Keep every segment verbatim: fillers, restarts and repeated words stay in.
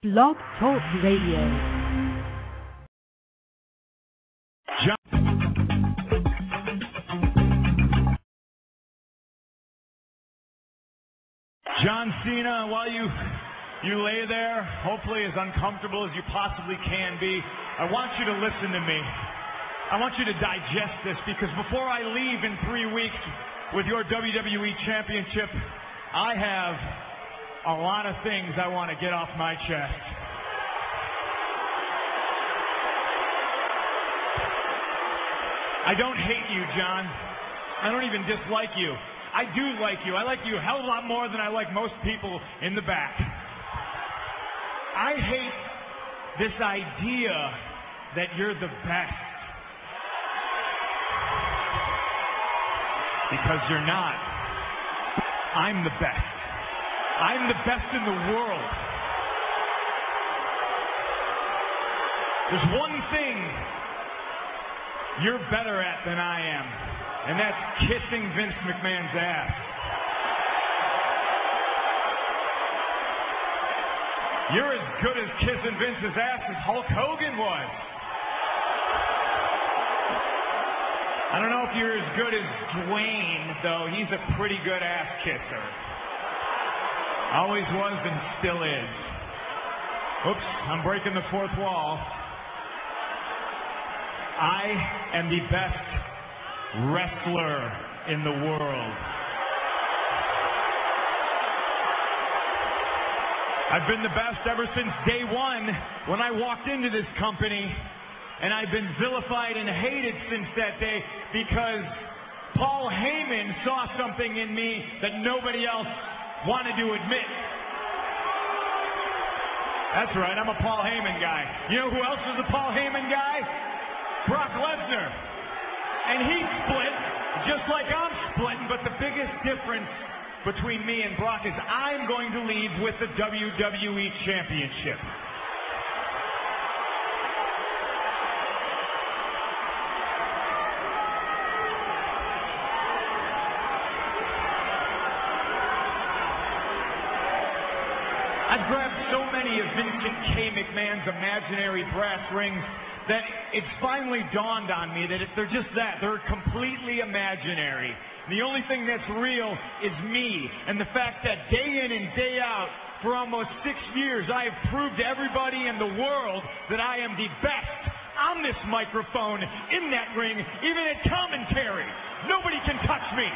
Blog Talk Radio. John, John Cena, while you you lay there, hopefully as uncomfortable as you possibly can be, I want you to listen to me. I want you to digest this, because before I leave in three weeks with your W W E Championship, I have a lot of things I want to get off my chest. I don't hate you, John. I don't even dislike you. I do like you. I like you a hell of a lot more than I like most people in the back. I hate this idea that you're the best. Because you're not. I'm the best. I'm the best in the world. There's one thing you're better at than I am, and that's kissing Vince McMahon's ass. You're as good as kissing Vince's ass as Hulk Hogan was. I don't know if you're as good as Dwayne, though. He's a pretty good ass kisser. Always was and still is. Oops, I'm breaking the fourth wall. I am the best wrestler in the world. I've been the best ever since day one when I walked into this company, and I've been vilified and hated since that day because Paul Heyman saw something in me that nobody else wanted to admit. That's right, I'm a Paul Heyman guy. You know who else is a Paul Heyman guy? Brock Lesnar. And he's split, just like I'm splitting, but the biggest difference between me and Brock is I'm going to leave with the W W E Championship. I've grabbed so many of Vincent K. McMahon's imaginary brass rings that it's finally dawned on me that if they're just that, they're completely imaginary. The only thing that's real is me, and the fact that day in and day out for almost six years I have proved to everybody in the world that I am the best on this microphone, in that ring, even at commentary. Nobody can touch me.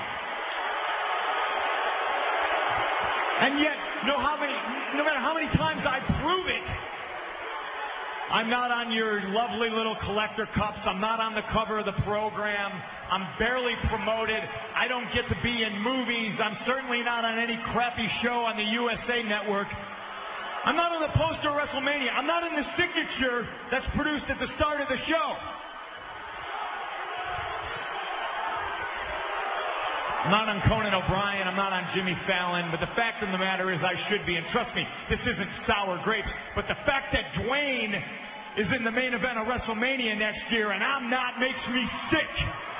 And yet, no, how many, no matter how many times I prove it, I'm not on your lovely little collector cups. I'm not on the cover of the program. I'm barely promoted. I don't get to be in movies. I'm certainly not on any crappy show on the U S A Network. I'm not on the poster of WrestleMania. I'm not in the signature that's produced at the start of the show. I'm not on Conan O'Brien, I'm not on Jimmy Fallon, but the fact of the matter is I should be, and trust me, this isn't sour grapes, but the fact that Dwayne is in the main event of WrestleMania next year and I'm not makes me sick.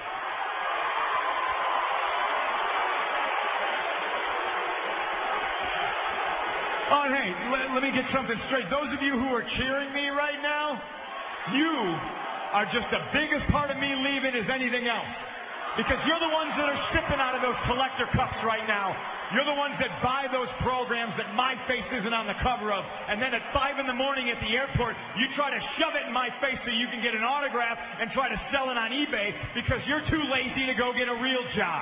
Oh, hey, let, let me get something straight. Those of you who are cheering me right now, you are just the biggest part of me leaving as anything else. Because you're the ones that are sipping out of those collector cups right now. You're the ones that buy those programs that my face isn't on the cover of. And then at five in the morning at the airport, you try to shove it in my face so you can get an autograph and try to sell it on eBay because you're too lazy to go get a real job.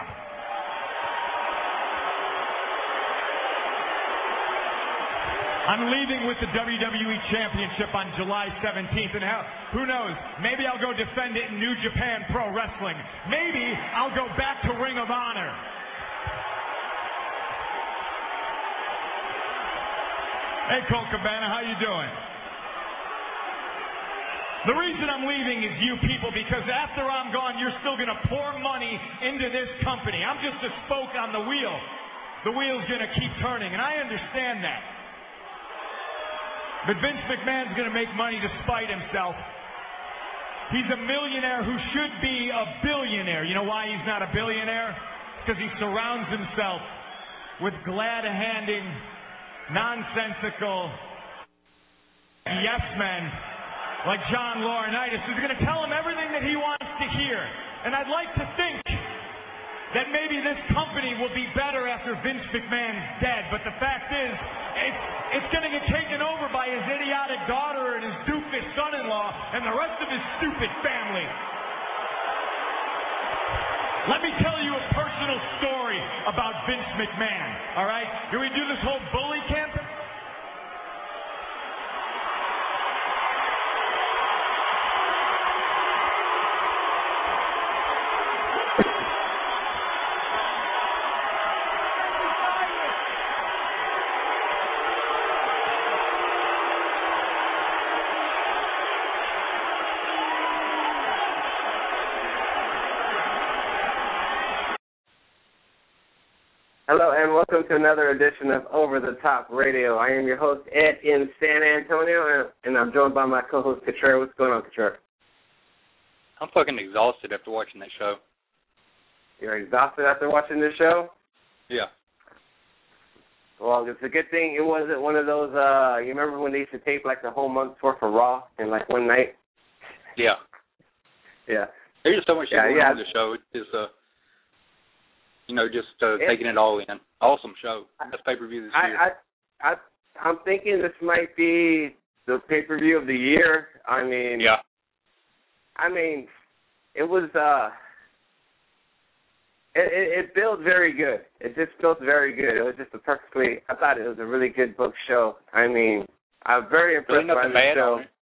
I'm leaving with the W W E Championship on July seventeenth, and hell, who knows, maybe I'll go defend it in New Japan Pro Wrestling. Maybe I'll go back to Ring of Honor. Hey, Colt Cabana, how you doing? The reason I'm leaving is you people, because after I'm gone, you're still going to pour money into this company. I'm just a spoke on the wheel. The wheel's going to keep turning, and I understand that. But Vince McMahon's going to make money to spite himself. He's a millionaire who should be a billionaire. You know why he's not a billionaire? Because he surrounds himself with glad-handing, nonsensical, yes men like John Laurinaitis who's going to tell him everything that he wants to hear. And I'd like to think that maybe this company will be better after Vince McMahon's dead. But the fact is, it's, it's going to get taken over by his idiotic daughter and his doofus son-in-law and the rest of his stupid family. Let me tell you a personal story about Vince McMahon, all right? Can we do this whole bully camp? Hello and welcome to another edition of Over the Top Radio. I am your host, Ed, in San Antonio, and I'm joined by my co-host, Catre. What's going on, Catre? I'm fucking exhausted after watching that show. You're exhausted after watching this show? Yeah. Well, it's a good thing it wasn't one of those, uh, you remember when they used to tape like the whole month's worth of Raw in like one night? Yeah. Yeah. There's just so much shit yeah, going yeah. on the show. It's, uh, you know, just uh, it, taking it all in. Awesome show. Best pay-per-view this I, year. I, I, I'm thinking this might be the pay-per-view of the year. I mean, yeah. I mean, it was, uh, it, it, it built very good. It just built very good. It was just a perfectly, I thought it was a really good book show. I mean, I'm very impressed really by nothing the bad show. on it.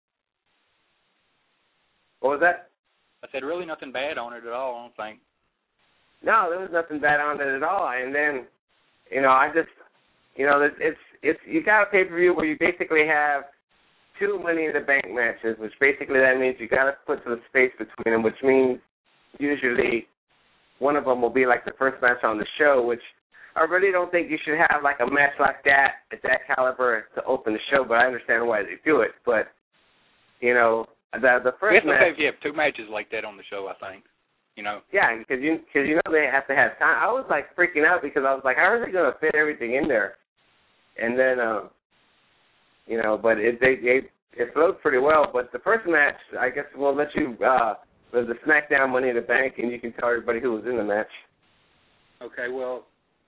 What was that? I said really nothing bad on it at all, I don't think. No, there was nothing bad on it at all. And then, you know, I just, you know, it's, it's, it's you got a pay-per-view where you basically have two Money in the Bank matches, which basically that means you got to put some space between them, which means usually one of them will be like the first match on the show, which I really don't think you should have like a match like that at that caliber to open the show, but I understand why they do it. But, you know, the, the first it's match. okay if you have two matches like that on the show, I think. You know? Yeah, because you, cause you know they have to have time. I was, like, freaking out because I was like, how are they going to fit everything in there? And then, um, you know, but it they, they it flowed pretty well. But the first match, I guess we'll let you, uh, was the SmackDown Money in the Bank, and you can tell everybody who was in the match. Okay, well,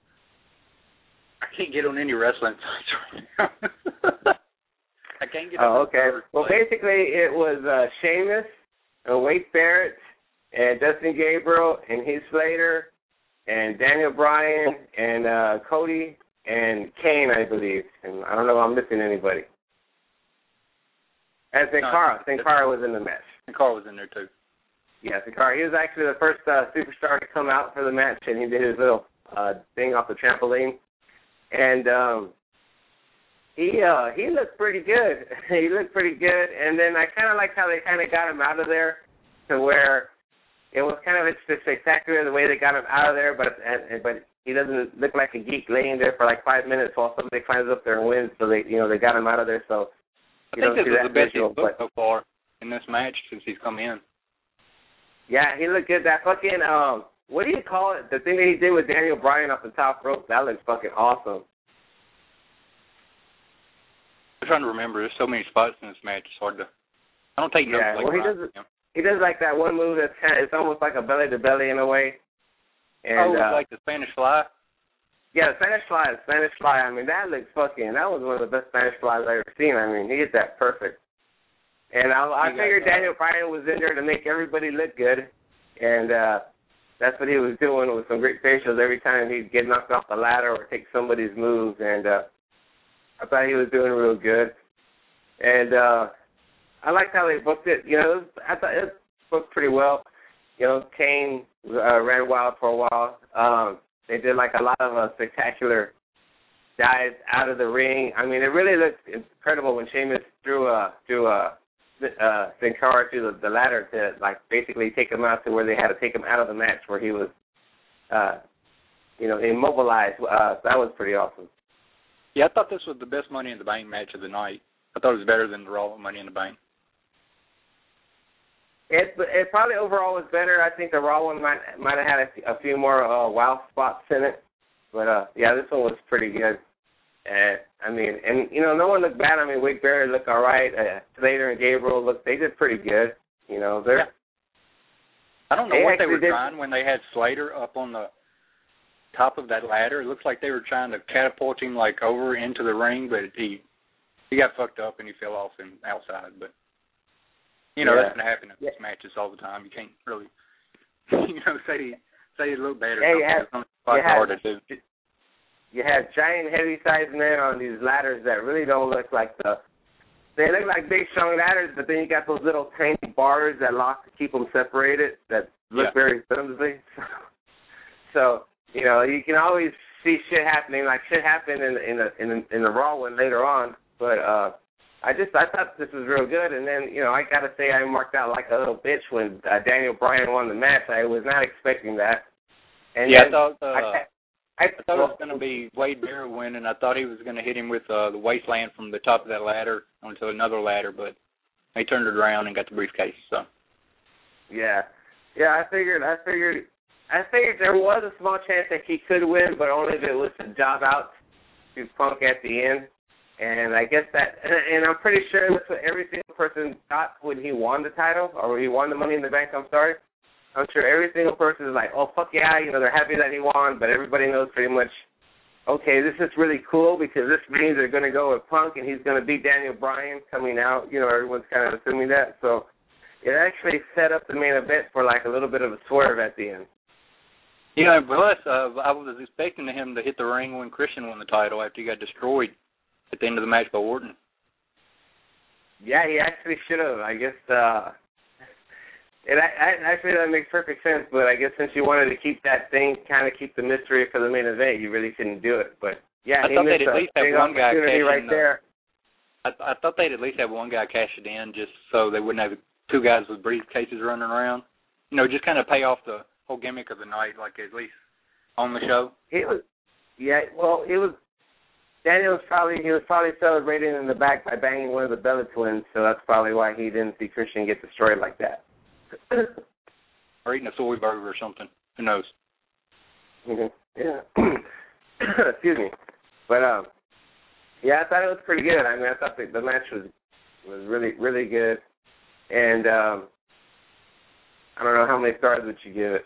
I can't get on any wrestling sites right now. I can't get on Oh, okay. Well, place. basically, it was uh, Sheamus, uh, Wade Barrett, and Dustin Gabriel, and Heath Slater, and Daniel Bryan, and uh, Cody, and Kane, I believe. And I don't know if I'm missing anybody. And Sin No, Cara. Sin Cara was in the match. And Carl was in there, too. Yeah, Sin Cara. He was actually the first uh, superstar to come out for the match, and he did his little uh, thing off the trampoline. And um, he uh, he looked pretty good. he looked pretty good. And then I kind of liked how they kind of got him out of there to where it was kind of spectacular the way they got him out of there, but and, but he doesn't look like a geek laying there for like five minutes while somebody climbs up there and wins. So they, you know, they got him out of there. So I you think don't this see is that the best visual, he's looked so far in this match since he's come in. Yeah, he looked good. That fucking um, what do you call it? The thing that he did with Daniel Bryan off the top rope, that looks fucking awesome. I'm trying to remember. There's so many spots in this match. It's hard to. I don't take notes Yeah, like well, he Ryan, does. you know? He does like that one move that's kind of, it's almost like a belly to belly in a way. And, oh, uh, like the Spanish Fly? Yeah, the Spanish Fly, the Spanish Fly. I mean, that looks fucking, that was one of the best Spanish Flies I've ever seen. I mean, he hit that perfect. And I, I figured Daniel Bryan was in there to make everybody look good. And uh, that's what he was doing with some great facials every time he'd get knocked off the ladder or take somebody's moves. And uh, I thought he was doing real good. And, uh, I liked how they booked it. You know, it was, I thought it booked pretty well. You know, Kane uh, ran wild for a while. Um, they did like a lot of uh, spectacular dives out of the ring. I mean, it really looked incredible when Sheamus threw uh, threw uh, uh, Sin Cara to the, the ladder to like basically take him out to where they had to take him out of the match where he was, uh, you know, immobilized. Uh, that was pretty awesome. Yeah, I thought this was the best Money in the Bank match of the night. I thought it was better than the Raw Money in the Bank. It, it probably overall was better. I think the Raw one might might have had a, a few more uh, wow spots in it, but uh, yeah, this one was pretty good. And I mean, and you know, no one looked bad. I mean, Wade Barrett looked all right. Uh, Slater and Gabriel looked, they did pretty good. You know, they're. Yeah. I don't know they what they were did, trying when they had Slater up on the top of that ladder. It looks like they were trying to catapult him like over into the ring, but he he got fucked up and he fell off and outside. But you know, yeah. that's gonna happen in yeah. these matches all the time. You can't really, you know, say he, say he looked bad or yeah, something. You had, it's hard to do. You had giant, heavy-sized men on these ladders that really don't look like the. They look like big, strong ladders, but then you got those little tiny bars that lock to keep them separated that look yeah. very flimsy. So you know, you can always see shit happening, like shit happened in in the in the, in the Raw one later on. But uh, I just I thought this was real good, and then you know I gotta say I marked out like a little bitch when uh, Daniel Bryan won the match. I was not expecting that. And yeah, then, I thought. Uh, I, I, I thought it was going to be Wade Barrett winning. I thought he was going to hit him with uh, the wasteland from the top of that ladder onto another ladder, but he turned it around and got the briefcase. So. Yeah, yeah. I figured. I figured. I figured there was a small chance that he could win, but only if it was a job out to Punk at the end. And I guess that, and I'm pretty sure that's what every single person thought when he won the title, or when he won the Money in the Bank. I'm sorry. I'm sure every single person is like, oh, fuck yeah, you know, they're happy that he won, but everybody knows pretty much, okay, this is really cool because this means they're going to go with Punk and he's going to beat Daniel Bryan coming out. You know, everyone's kind of assuming that. So it actually set up the main event for like a little bit of a swerve at the end. Yeah, plus, uh, I was expecting him to hit the ring when Christian won the title after he got destroyed at the end of the match by Orton. Yeah, he actually should have. I guess, uh, It I, actually that makes perfect sense, but I guess since you wanted to keep that thing, kind of keep the mystery for the main event, you really couldn't do it. But yeah, I thought they'd at least have one guy cash right in. There. I, I thought they'd at least have one guy cash it in, just so they wouldn't have two guys with briefcases running around. You know, just kind of pay off the whole gimmick of the night, like at least on the show. It was, yeah. Well, it was. Daniel was probably he was probably celebrating in the back by banging one of the Bella twins, so that's probably why he didn't see Christian get destroyed like that. Or eating a soy burger or something. Who knows? Mm-hmm. Yeah. Excuse me. But um, yeah, I thought it was pretty good. I mean, I thought the, the match was was really really good, and um, I don't know how many stars would you give it.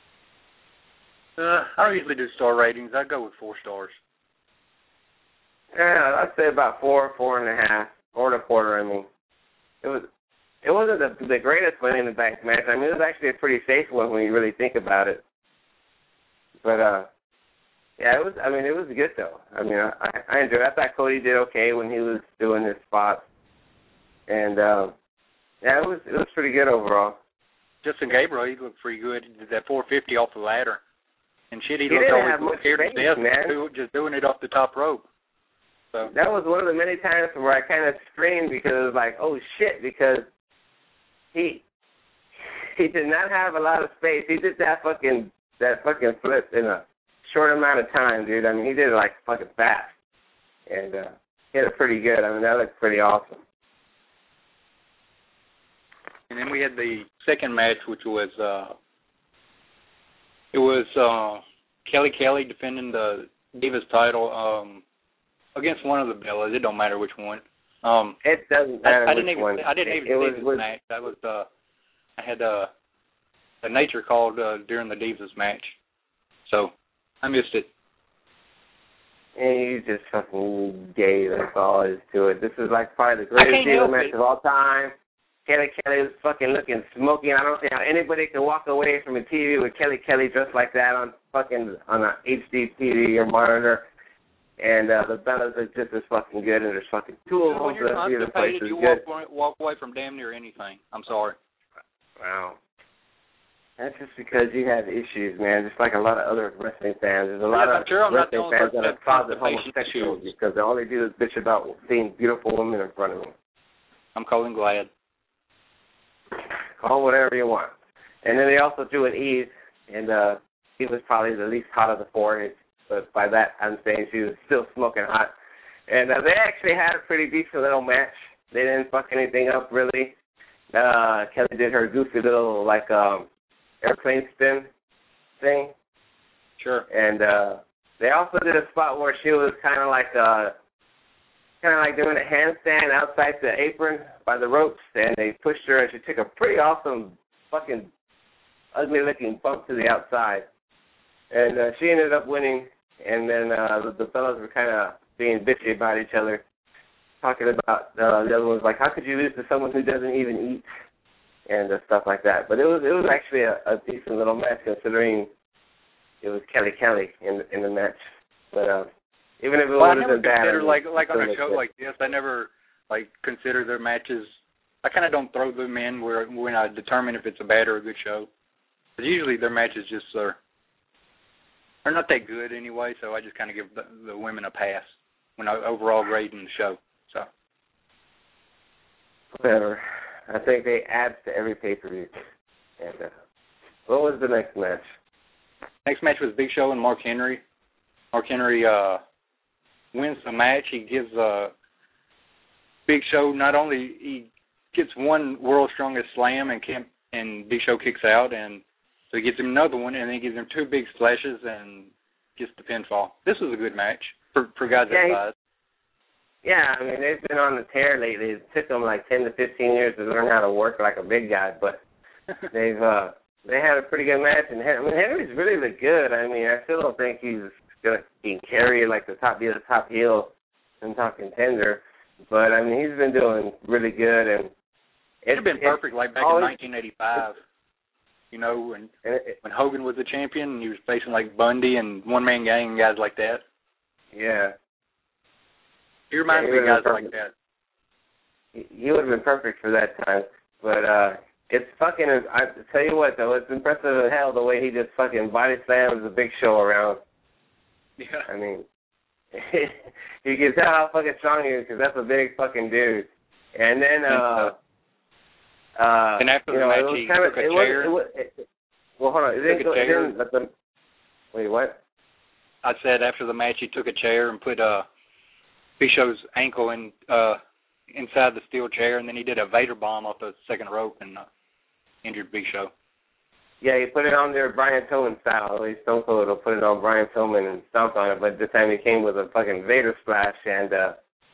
Uh, I don't usually do star ratings. I go with four stars. Yeah, I'd say about four, four and a half, four and a quarter. I mean, it was. It wasn't the, the greatest Money in the Bank match. I mean, it was actually a pretty safe one when you really think about it. But, uh, yeah, it was, I mean, it was good, though. I mean, I, I enjoyed it. I thought Cody did okay when he was doing his spots. And, um, yeah, it was it was pretty good overall. Justin Gabriel, he looked pretty good. He did that four fifty off the ladder. And shit, he, he looked didn't always have much scared to space, death, man. just doing it off the top rope. So that was one of the many times where I kind of screamed because it was like, oh, shit, because He he did not have a lot of space. He did that fucking that fucking flip in a short amount of time, dude. I mean, he did it like fucking fast, and uh, he did it pretty good. I mean, that looked pretty awesome. And then we had the second match, which was uh, it was uh, Kelly Kelly defending the Divas title um, against one of the Bellas. It don't matter which one. Um, it doesn't matter I, I which didn't even, one. I didn't even it see was, this was, match. That was uh, I had uh, a nature called uh, during the Divas match, so I missed it. And you just fucking gay. That's all there is to it. This is like probably the greatest Divas match of all time. Kelly Kelly was fucking looking smoky. I don't see how anybody can walk away from a T V with Kelly Kelly dressed like that on fucking on a H D T V or monitor. And uh, the Bellas are just as fucking good, and there's fucking two of them. When you're constipated, you walk, walk away from damn near anything. I'm sorry. Wow. That's just because you have issues, man. Just like a lot of other wrestling fans. There's a lot yeah, of sure wrestling fans that are closet homosexuals because all they do is bitch about seeing beautiful women in front of them. I'm calling glad. Call whatever you want. And then they also drew an Eve, and uh, he was probably the least hot of the four. But by that, I'm saying she was still smoking hot. And uh, they actually had a pretty decent little match. They didn't fuck anything up, really. Uh, Kelly did her goofy little, like, um, airplane spin thing. Sure. And, uh, they also did a spot where she was kind of like uh, kind of like doing a handstand outside the apron by the ropes, and they pushed her, and she took a pretty awesome fucking ugly-looking bump to the outside. And uh, she ended up winning, and then uh, the, the fellas were kind of being bitchy about each other, talking about uh, the other one's like, how could you lose to someone who doesn't even eat, and uh, stuff like that. But it was it was actually a, a decent little match considering it was Kelly Kelly in in the match. But uh, even if it well, would have been bad, consider, like like on a show good. like this, I never like consider their matches. I kind of don't throw them in where when I determine if it's a bad or a good show. But usually their matches just are are not that good anyway, so I just kind of give the, the women a pass when I overall grading the show. So whatever. I think they add to every pay-per-view. And uh, what was the next match? Next match was Big Show and Mark Henry. Mark Henry uh, wins the match. He gives uh, Big Show not only he gets one World's Strongest Slam and can't, and Big Show kicks out, and so he gives him another one, and then he gives him two big splashes and gets the pinfall. This was a good match for for guys yeah, that size. Yeah, I mean, they've been on the tear lately. It took them like ten to fifteen years to learn how to work like a big guy, but they've uh, they had a pretty good match. And I mean, Henry's really looked good. I mean, I still don't think he's going to be carried like the top, be the top heel and top contender, but I mean, he's been doing really good. And It would have been perfect like back always, in nineteen eighty-five, you know, when it, when Hogan was the champion and he was facing like Bundy and One Man Gang and guys like that. Yeah. He reminds yeah, me of guys like that. He, he would have been perfect for that time. But uh, it's fucking, I tell you what, though, it's impressive as hell the way he just fucking body slams the Big Show around. Yeah. I mean, you can tell how fucking strong he is because that's a big fucking dude. And then, uh, uh, and after you the know, match, it was he kind of, took a it chair. Was, it was, it, well, hold on. It didn't took a go, chair. it didn't, let them, wait, what? I said after the match, he took a chair and put uh, Big Show's ankle in uh, inside the steel chair, and then he did a Vader bomb off the second rope and uh, injured Big Show. Yeah, he put it on there Brian Pillman style. At least Stone Cold will put it on Brian Pillman and stomped on it, but this time he came with a fucking Vader splash, and uh,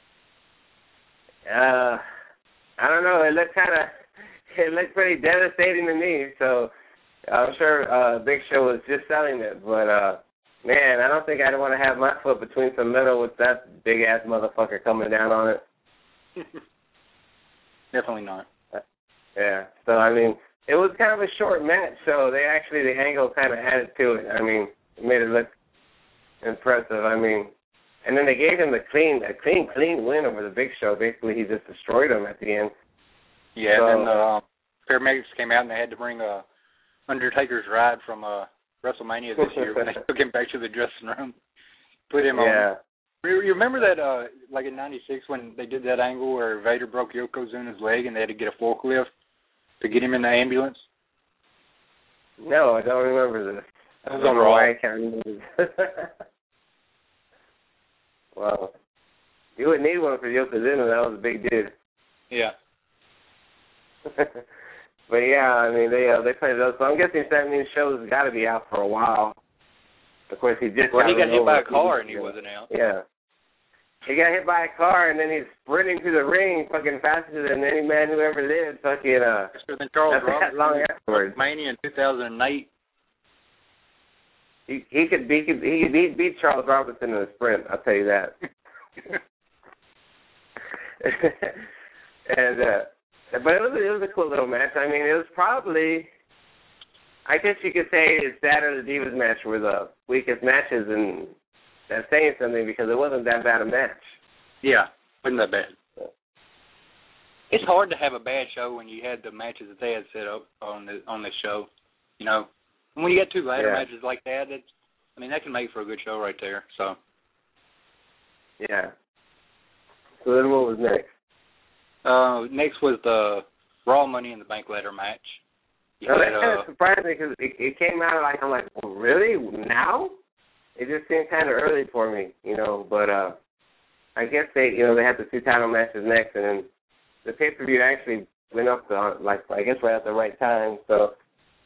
uh, I don't know, it looked kind of, it looked pretty devastating to me, so I'm sure uh, Big Show was just selling it, but uh, man, I don't think I'd want to have my foot between some metal with that big-ass motherfucker coming down on it. Definitely not. Yeah, so I mean, it was kind of a short match, so they actually, the angle kind of added to it. I mean, it made it look impressive. I mean, and then they gave him a clean, a clean, clean win over the Big Show. Basically, he just destroyed him at the end. Yeah, so, and then the uh, paramedics came out and they had to bring uh, Undertaker's ride from uh, WrestleMania this year when they took him back to the dressing room, put him yeah. on. You remember that, uh, like in ninety-six when they did that angle where Vader broke Yokozuna's leg and they had to get a forklift to get him in the ambulance? No, I don't remember this. That was I don't on know Raw. why I can't remember this. Well, you would need one for Yokozuna. That was a big dude. Yeah. But yeah, I mean they uh, they played those. So I'm guessing that means show's got to be out for a while. Of course, he just well, got he got hit by a over. car and he wasn't out. Yeah. He got hit by a car and then he's sprinting through the ring, fucking faster than any man who ever lived. Fucking uh. Faster than Charles not that Robinson. long afterwards. Mania in two thousand eight. He, he could beat he could he could beat, beat Charles Robinson in a sprint. I'll tell you that. and uh, but it was it was a cool little match. I mean, it was probably, I guess you could say, it's that or the Divas match were the weakest matches, and that's saying something because it wasn't that bad a match. Yeah, wasn't that bad. It's hard to have a bad show when you had the matches that they had set up on the on this show. You know, when you got two ladder Yeah. matches like that, it's, I mean, that can make for a good show right there. So. Yeah. So then what was next? Uh, next was the Raw Money in the Bank ladder match. You Now, had, that kind uh, of surprised me because it, it came out like, I'm like, well, really? Now? It just seemed kind of early for me, you know, but uh, I guess they, you know, they had the two title matches next, and then the pay-per-view actually went up, to, like, I guess right at the right time, so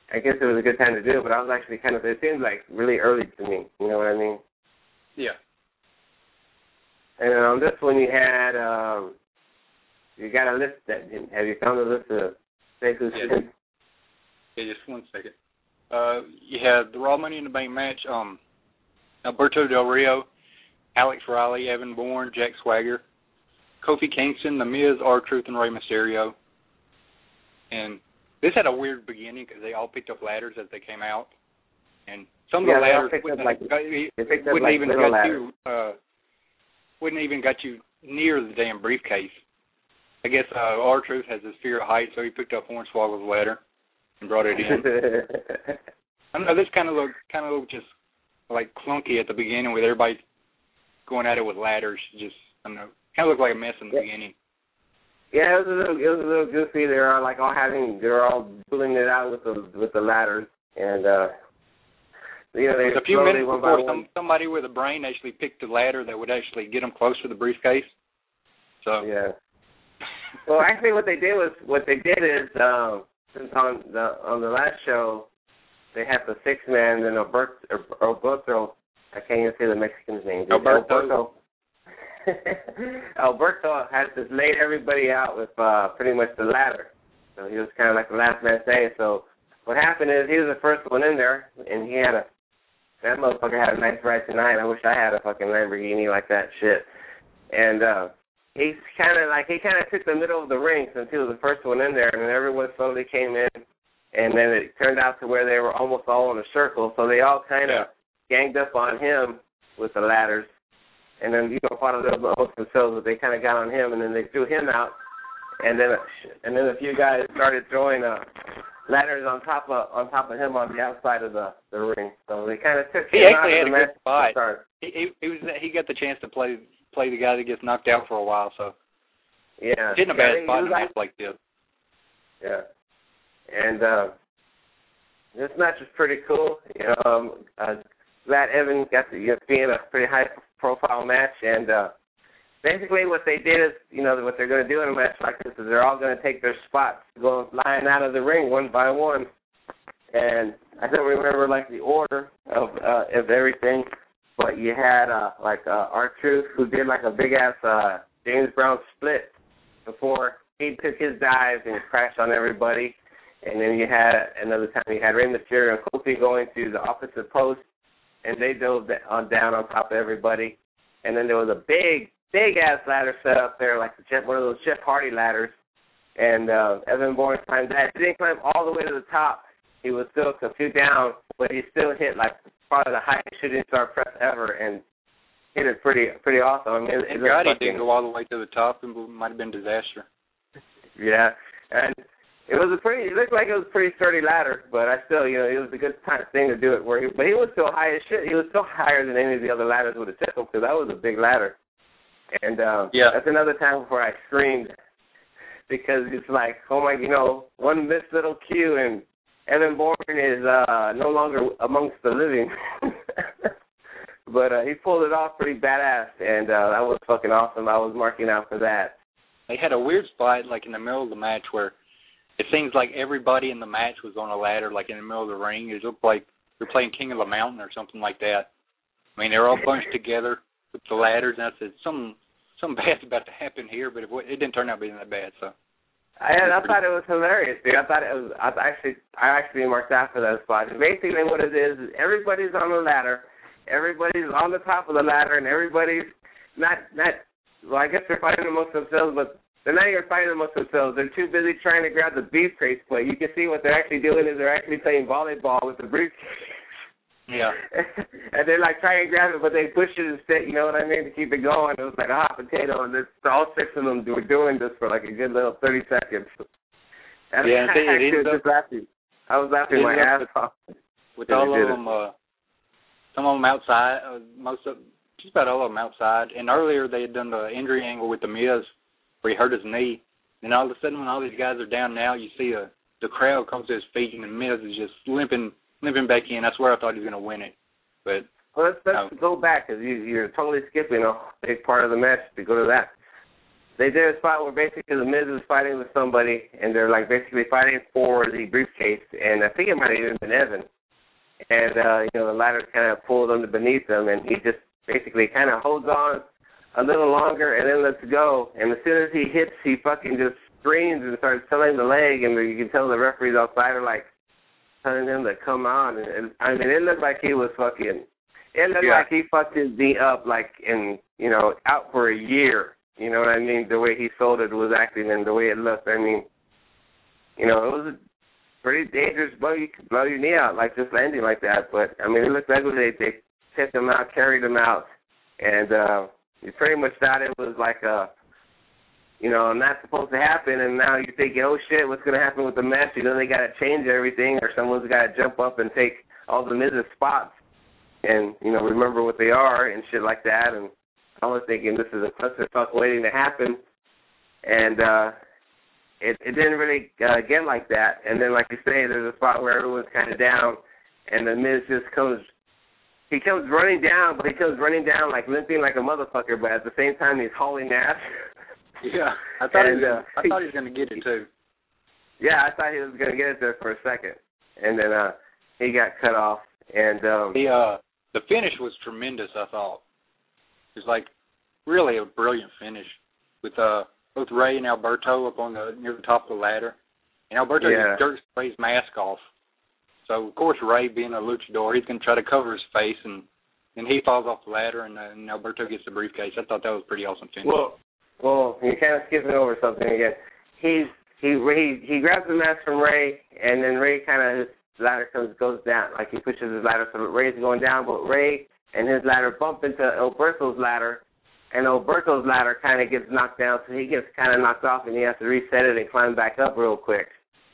I guess it was a good time to do it, but I was actually kind of, it seemed like really early to me, you know what I mean? Yeah. And on this one you had, um, you got a list that, have you found a list of say who's yeah. yeah, just one second. Uh, you had the Raw Money in the Bank match, um, Alberto Del Rio, Alex Riley, Evan Bourne, Jack Swagger, Kofi Kingston, The Miz, R-Truth, and Rey Mysterio. And this had a weird beginning because they all picked up ladders as they came out. And some of yeah, the ladders wouldn't, like, got, wouldn't like even got ladders. you uh, wouldn't even got you near the damn briefcase. I guess uh, R-Truth has this fear of heights, so he picked up Hornswoggle's ladder and brought it in. I don't know, this kind of looked kind of looked just like clunky at the beginning with everybody going at it with ladders. Just I don't know, kind of looked like a mess in the yeah. beginning. Yeah, it was a little, it was a little goofy. They were like all having, they were all pulling it out with the with the ladders, and uh, you know, they a few slowly minutes one before by some, one. somebody with a brain actually picked a ladder that would actually get them close to the briefcase. So yeah. Well, actually, what they did was what they did is um, since on the on the last show they had the six man and Alberto, Alberto, I can't even say the Mexican's name. Alberto. Alberto. Alberto had just laid everybody out with uh, pretty much the ladder. So he was kind of like the last man standing. So what happened is he was the first one in there, and he had a, that motherfucker had a nice ride tonight. I wish I had a fucking Lamborghini like that shit. And uh, he's kind of like, he kind of took the middle of the ring since he was the first one in there, and then everyone slowly came in, and then it turned out to where they were almost all in a circle. So they all kind of yeah. ganged up on him with the ladders. And then, you know, fought a little bit amongst themselves, but they kind of got on him, and then they threw him out. And then and then a few guys started throwing uh, ladders on top of on top of him on the outside of the, the ring. So they kind of took him he out actually of had the a match good spot. to start. He, he, he, was, he got the chance to play play the guy that gets knocked out for a while, so yeah. he's in a bad yeah, spot in a match like, like this. Yeah. And uh, this match was pretty cool. You know, um, uh, glad Evan got to you know, be in a pretty high-profile match, and uh, basically what they did is, you know, what they're going to do in a match like this is they're all going to take their spots, go lying out of the ring one by one, and I don't remember, like, the order of uh, of everything, but you had, uh, like, uh, R-Truth, who did, like, a big-ass uh, James Brown split before he took his dive and crashed on everybody, and then you had, another time, you had Rey Mysterio and Kofi going to the opposite post, and they dove on down on top of everybody. And then there was a big, big-ass ladder set up there, like the Jeff, one of those Jeff Hardy ladders. And uh, Evan Bourne climbed that. He didn't climb all the way to the top. He was still a few down, but he still hit, like, probably the highest shooting star press ever and hit it pretty pretty awesome. I mean, it, Thank it God fucking, he didn't go all the way to the top. It might have been disaster. Yeah. And It was a pretty. It looked like it was a pretty sturdy ladder, but I still, you know, it was a good time, thing to do it. Where he, but he was still high as shit. He was still higher than any of the other ladders would have took him, because that was a big ladder. And um, yeah, that's another time before I screamed, because it's like, oh my, you know, one missed little cue and Evan Bourne is uh, no longer amongst the living. But uh, he pulled it off pretty badass, and uh, that was fucking awesome. I was marking out for that. They had a weird spot, like in the middle of the match, where it seems like everybody in the match was on a ladder, like in the middle of the ring. It looked like they're playing King of the Mountain or something like that. I mean, they were all bunched together with the ladders, and I said, some something bad's about to happen here, but it, it didn't turn out being that bad. So I, I thought it was hilarious, dude. I thought it was. I actually, I actually marked out for that spot. And basically, what it is is everybody's on the ladder, everybody's on the top of the ladder, and everybody's not not. Well, I guess they're fighting amongst themselves, but they're not even fighting amongst themselves. They're too busy trying to grab the briefcase. But you can see what they're actually doing is they're actually playing volleyball with the briefcase. Yeah. And they're like trying to grab it, but they push it instead, you know what I mean, to keep it going. It was like a hot potato, and this, all six of them were doing this for like a good little thirty seconds. And yeah, I, it, I it was just laughing. I was laughing my ass off. With all of them, uh, some of them outside, uh, most of just about all of them outside. And earlier they had done the injury angle with the Miz, where he hurt his knee. And all of a sudden, when all these guys are down now, you see a, the crowd comes to his feet, and the Miz is just limping, limping back in. That's where I thought he was going to win it. But well, let's, let's um, go back, because you, you're totally skipping a big part of the match to go to that. they did a spot where basically the Miz was fighting with somebody, and they're like basically fighting for the briefcase, and I think it might have even been Evan. And uh, you know, the ladder kind of pulled under beneath him, and he just basically kind of holds on a little longer, and then lets go. And as soon as he hits, he fucking just screams and starts selling the leg, and you can tell the referees outside are like telling him to come on. And, and I mean, it looked like he was fucking. It looked yeah. like he fucked his knee up, like in you know, out for a year. You know what I mean? The way he sold it was acting, and the way it looked. I mean, you know, it was a pretty dangerous blow. You could blow your knee out, like just landing like that. But I mean, it looked like they they kept him out, carried him out, and uh, you pretty much thought it was like a, you know, not supposed to happen. And now you're thinking, oh shit, what's gonna happen with the match? You know, they got to change everything, or someone's got to jump up and take all the Miz's spots, and you know, remember what they are and shit like that. And I was thinking this is a clusterfuck waiting to happen, and uh, it, it didn't really uh, get like that. And then, like you say, there's a spot where everyone's kind of down, and the Miz just comes, he comes running down, but he comes running down like limping like a motherfucker, but at the same time he's hauling ass. Yeah, I thought and, he was, uh, I thought he was going to get it too. Yeah, I thought he was going to get it there for a second, and then uh, he got cut off. And um, the uh, the finish was tremendous, I thought. It was like really a brilliant finish with uh, both Ray and Alberto up on the near the top of the ladder, and Alberto yeah. just jerks Ray's mask off. So of course Ray, being a luchador, he's going to try to cover his face, and then he falls off the ladder, and, uh, and Alberto gets the briefcase. I thought that was a pretty awesome finish. Well, well, you're kind of skipping over something again. He's he he he grabs the mask from Ray, and then Ray kind of his ladder comes goes down, like he pushes his ladder, so Ray's going down, but Ray and his ladder bump into Alberto's ladder, and Alberto's ladder kind of gets knocked down, so he gets kind of knocked off, and he has to reset it and climb back up real quick.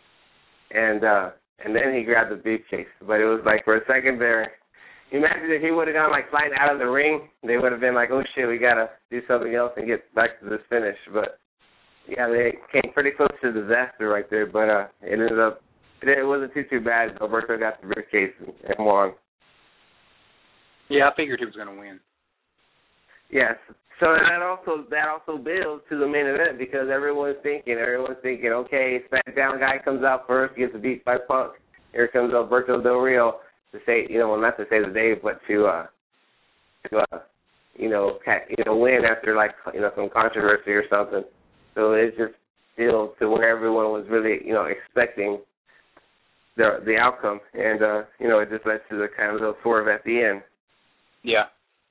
And uh, and then he grabbed the briefcase. But it was like for a second there, imagine if he would have gone like flying out of the ring, they would have been like, oh shit, we got to do something else and get back to this finish. But yeah, they came pretty close to disaster right there, but uh, it ended up, it wasn't too, too bad. Alberto got the briefcase and, and won. Yeah, I figured he was going to win. Yes. So that also that also builds to the main event because everyone's thinking, everyone's thinking, okay, SmackDown guy comes out first, gets beat by Punk. Here comes Alberto Del Rio to say, you know, well, not to say the day, but to, uh, to uh, you know, you know, win after like, you know, some controversy or something. So it just builds to where everyone was really, you know, expecting the the outcome, and uh, you know, it just led to the kind of little swerve at the end. Yeah.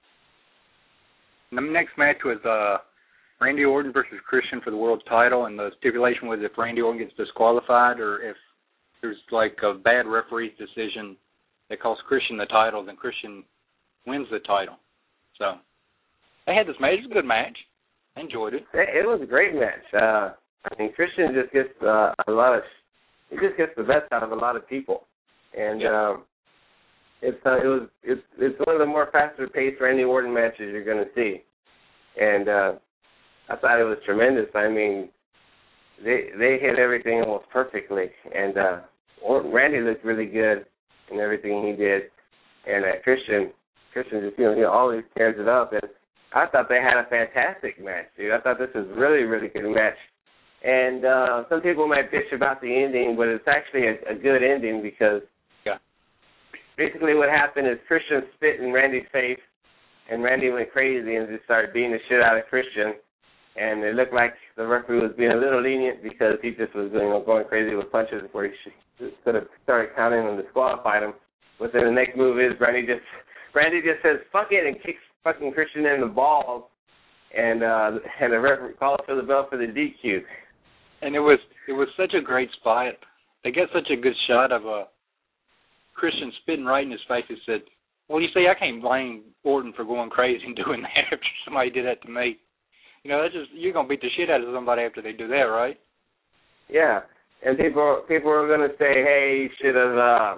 The next match was uh, Randy Orton versus Christian for the world title, and the stipulation was if Randy Orton gets disqualified or if there's like a bad referee's decision that costs Christian the title, then Christian wins the title. So they had this match. It was a good match. I enjoyed it. It was a great match. Uh, I mean, Christian just gets uh, a lot of, he just gets the best out of a lot of people, and yeah. um, it's uh, it was it's it's one of the more faster paced Randy Orton matches you're going to see, and uh, I thought it was tremendous. I mean, they they hit everything almost perfectly, and uh, Orton, Randy looked really good in everything he did, and uh, Christian Christian just you know, you know always tears it up, and I thought they had a fantastic match, dude. I thought this was really really good match. And uh, some people might bitch about the ending, but it's actually a, a good ending because yeah. basically what happened is Christian spit in Randy's face, and Randy went crazy and just started beating the shit out of Christian. And it looked like the referee was being a little lenient because he just was you know, going crazy with punches where he should, could have started counting and disqualified him. But then the next move is Randy just Randy just says, fuck it, and kicks fucking Christian in the balls. And uh, and the referee calls for the bell for the D Q. And it was it was such a great spot. They got such a good shot of uh, Christian spitting right in his face. He said, well, you see, I can't blame Orton for going crazy and doing that after somebody did that to me. You know, that's just, you're going to beat the shit out of somebody after they do that, right? Yeah. And people people are going to say, hey, you should have, uh,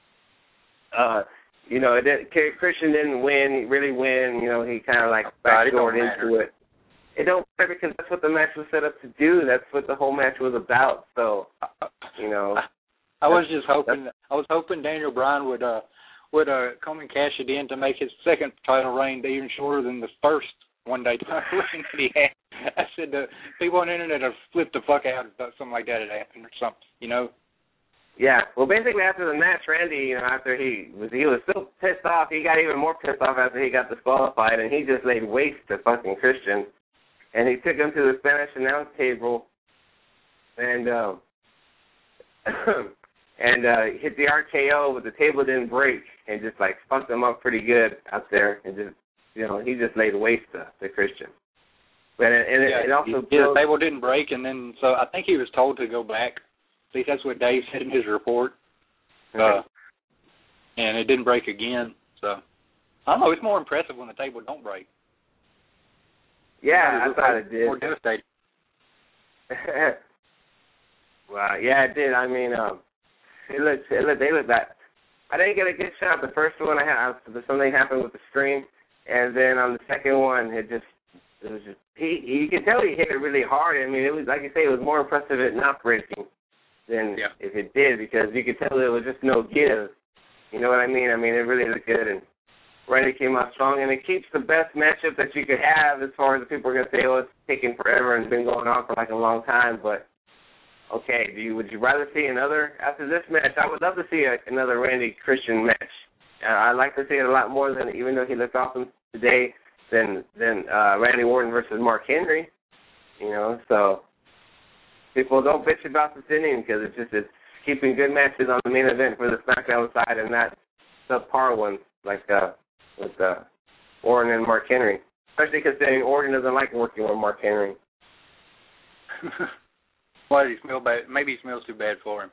uh, you know, it didn't, Christian didn't win, really win. You know, he kind of like backdoored into it. It don't matter because that's what the match was set up to do. That's what the whole match was about. So, you know, I was just hoping. I was hoping Daniel Bryan would uh would uh come and cash it in to make his second title reign even shorter than the first one day title reign that he had. I said the people on the internet have flipped the fuck out if something like that had happened or something, you know? Yeah. Well, basically after the match, Randy, you know, after he was he was so pissed off, he got even more pissed off after he got disqualified, and he just laid waste to fucking Christian. And he took him to the Spanish announce table, and um, and uh, hit the R K O, but the table didn't break, and just like fucked him up pretty good out there, and just you know he just laid waste to, to Christian. But it, and yeah, it, it also yeah, the table didn't break, and then so I think he was told to go back. At least that's what Dave said in his report. Uh, and it didn't break again. So I don't know. It's more impressive when the table don't break. Yeah, I thought it did. More devastating. Well, yeah, it did. I mean, um, it looked, it looked, they looked that. I didn't get a good shot. The first one I had, something happened with the stream, and then on the second one, it just, it was just, he, you could tell he hit it really hard. I mean, it was like you say, it was more impressive at not breaking than yeah. if it did, because you could tell it was just no give. You know what I mean? I mean, it really looked good, and Randy came out strong, and it keeps the best matchup that you could have as far as the people are going to say, oh, it's taking forever and been going on for like a long time, but okay, do you, would you rather see another, after this match, I would love to see a, another Randy Christian match. Uh, I'd like to see it a lot more than, even though he looked awesome today, than, than uh, Randy Orton versus Mark Henry, you know, so people don't bitch about this inning because it's just it's keeping good matches on the main event for the SmackDown side and not subpar ones like uh, with uh, Orton and Mark Henry, especially considering Orton doesn't like working with Mark Henry. Why does he smell bad? Maybe he smells too bad for him.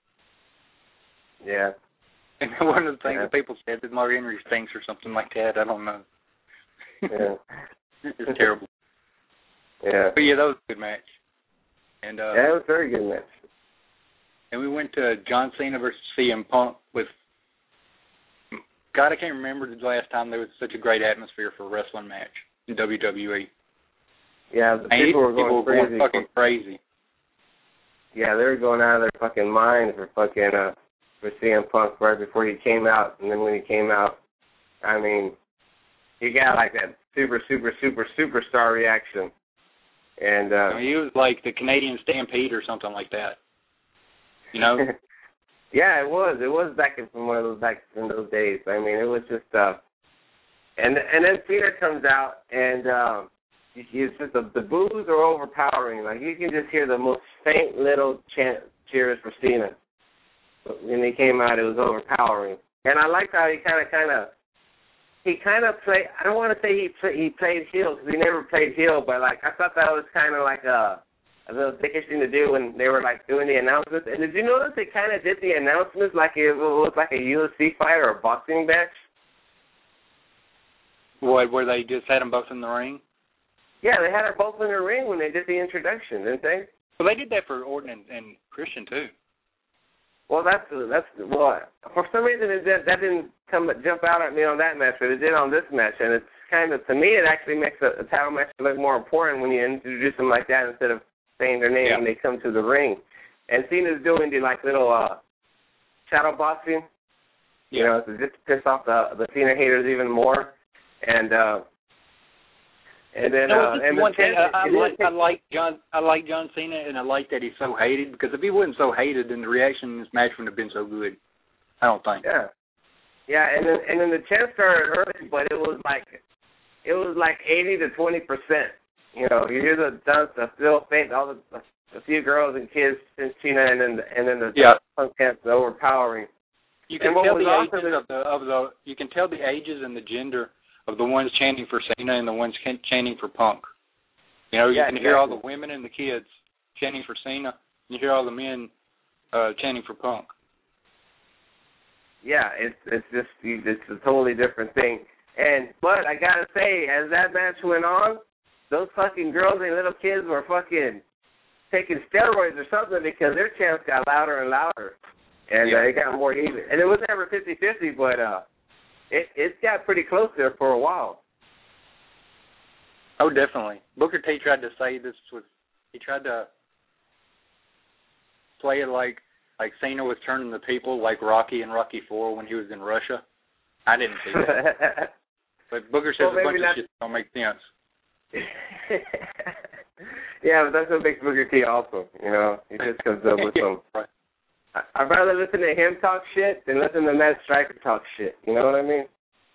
Yeah. And one of the things yeah. that people said that Mark Henry stinks or something like that. I don't know. Yeah. It's terrible. Yeah. But yeah, that was a good match. And uh, yeah, it was a very good match. And we went to John Cena versus C M Punk with, God, I can't remember the last time there was such a great atmosphere for a wrestling match in W W E. Yeah, the and people were going people were crazy. Going fucking crazy. Yeah, they were going out of their fucking minds for fucking uh, for C M Punk right before he came out, and then when he came out, I mean, he got like that super, super, super, superstar reaction, and uh, I mean, he was like the Canadian Stampede or something like that. You know? Yeah, it was. It was back in from one of those back in those days. I mean, it was just uh, and and then Cena comes out and. Um, It's just the, the boos are overpowering. Like, you can just hear the most faint little chant, cheers for Cena. When he came out, it was overpowering. And I liked how he kind of, kind of, he kind of played, I don't want to say he play, he played heel, because he never played heel, but, like, I thought that was kind of like a, a little dickish thing to do when they were, like, doing the announcements. And did you notice they kind of did the announcements like it was like a U F C fight or a boxing match? What, where they just had them both in the ring? Yeah, they had her both in the ring when they did the introduction, didn't they? Well, they did that for Orton and, and Christian too. Well, that's that's well. For some reason, it did, that didn't come jump out at me on that match, but it did on this match, and it's kind of, to me, it actually makes a, a title match look more important when you introduce them like that instead of saying their name yeah. when they come to the ring. And Cena's doing the like little uh, shadow boxing, you yeah. know, to just piss off the the Cena haters even more, and. uh And then, no, uh, and one the thing chance, I, I like, I like John, I like John Cena, and I like that he's so hated. Because if he wasn't so hated, then the reaction in this match wouldn't have been so good. I don't think. Yeah, yeah, and then and then the chance started early, but it was like it was like eighty to twenty percent. You know, you hear the dance, the still faint, all the a few girls and kids, and Cena, and then the, and then the yeah. Punk chants overpowering. You can and tell the awesome ages of the of the you can tell the ages and the gender of the ones chanting for Cena and the ones chanting for Punk. You know, you yeah, can exactly. hear all the women and the kids chanting for Cena. You hear all the men uh, chanting for Punk. Yeah, it's it's just it's a totally different thing. And but I gotta say, as that match went on, those fucking girls and little kids were fucking taking steroids or something because their chants got louder and louder, and yeah. uh, it got more even. And it was never fifty-fifty, but. uh It it got pretty close there for a while. Oh, definitely. Booker T tried to say this was he tried to play it like like Cena was turning the people like Rocky and Rocky Four when he was in Russia. I didn't see that. But Booker says well, a bunch not... of shit that don't make sense. Yeah, but that's what makes Booker T awesome. You know, he just comes up with some. Right. I'd rather listen to him talk shit than listen to Matt Striker talk shit. You know what I mean?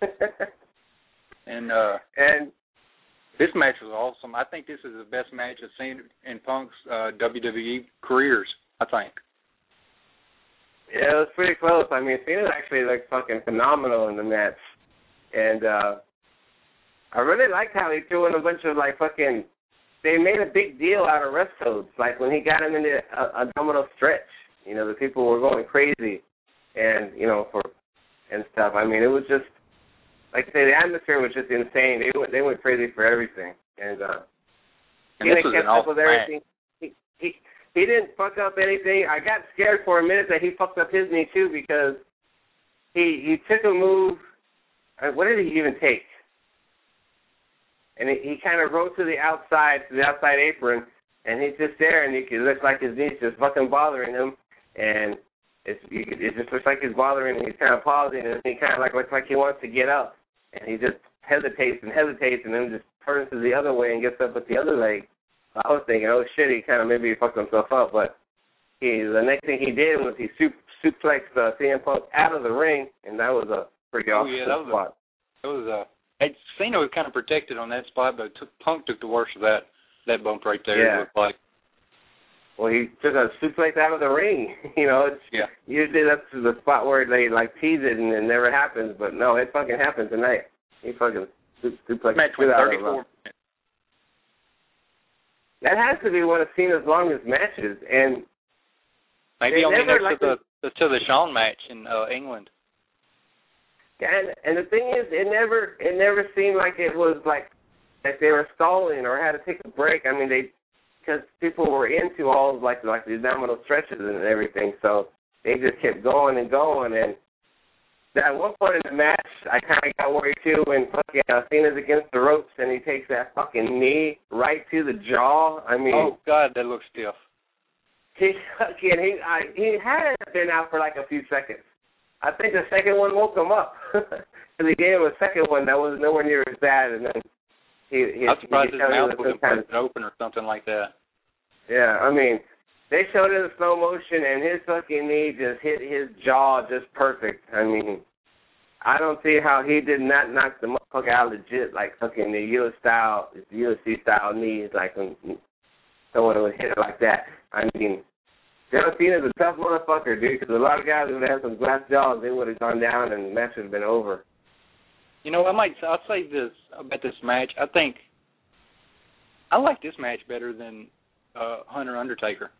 and uh, and this match was awesome. I think this is the best match I've seen in Punk's uh, W W E careers, I think. Yeah, it was pretty close. I mean, Cena's actually like fucking phenomenal in the match. And uh, I really liked how he threw in a bunch of like fucking, they made a big deal out of rest codes. Like when he got him into a, a domino stretch, you know, the people were going crazy and, you know, for, and stuff. I mean, it was just, like I say, the atmosphere was just insane. They went, they went crazy for everything. And, uh, and this was an awesome match. He, he, he didn't fuck up anything. I got scared for a minute that he fucked up his knee too because he, he took a move. What did he even take? And he, he kind of rode to the outside, to the outside apron, and he's just there, and it looks like his knee's just fucking bothering him, and it's, it just looks like he's bothering him. He's kind of pausing, and he kind of like looks like he wants to get up, and he just hesitates and hesitates, and then just turns to the other way and gets up with the other leg. I was thinking, oh shit, he kind of maybe he fucked himself up, but he the next thing he did was he suplexed uh, C M Punk out of the ring, and that was a pretty awesome oh, yeah, that was spot. A, it was a. Cena was kind of protected on that spot, but took, Punk took the worst of that that bump right there. Yeah. It looked like. Well, he took a suplex out of the ring. You know, it's, yeah. Usually that's the spot where they like tease it and it never happens, but no, it fucking happened tonight. He fucking suplexed match went thirty-four minutes. That has to be one of Cena's longest matches, and maybe only next like to the, the to the Shawn match in uh, England. And and the thing is, it never it never seemed like it was like like they were stalling or had to take a break. I mean, they because people were into all of like like the abdominal stretches and everything, so they just kept going and going. And at one point in the match, I kind of got worried too when fucking uh, Cena's against the ropes and he takes that fucking knee right to the jaw. I mean, oh god, that looks stiff. He fucking he I, he had been out for like a few seconds. I think the second one woke him up because he gave him a second one that was nowhere near as bad, and then he. he I'm surprised he his mouth wasn't kind of open or something like that. Yeah, I mean, they showed it in slow motion, and his fucking knee just hit his jaw just perfect. I mean, I don't see how he did not knock the motherfucker out legit, like fucking the U S style, the U F C style knees, like when someone would hit it like that. I mean. John Cena's a tough motherfucker, dude, because a lot of guys would have some glass jaws, they would have gone down and the match would have been over. You know, I might, I'll say this about this match. I think I like this match better than uh, Hunter Undertaker.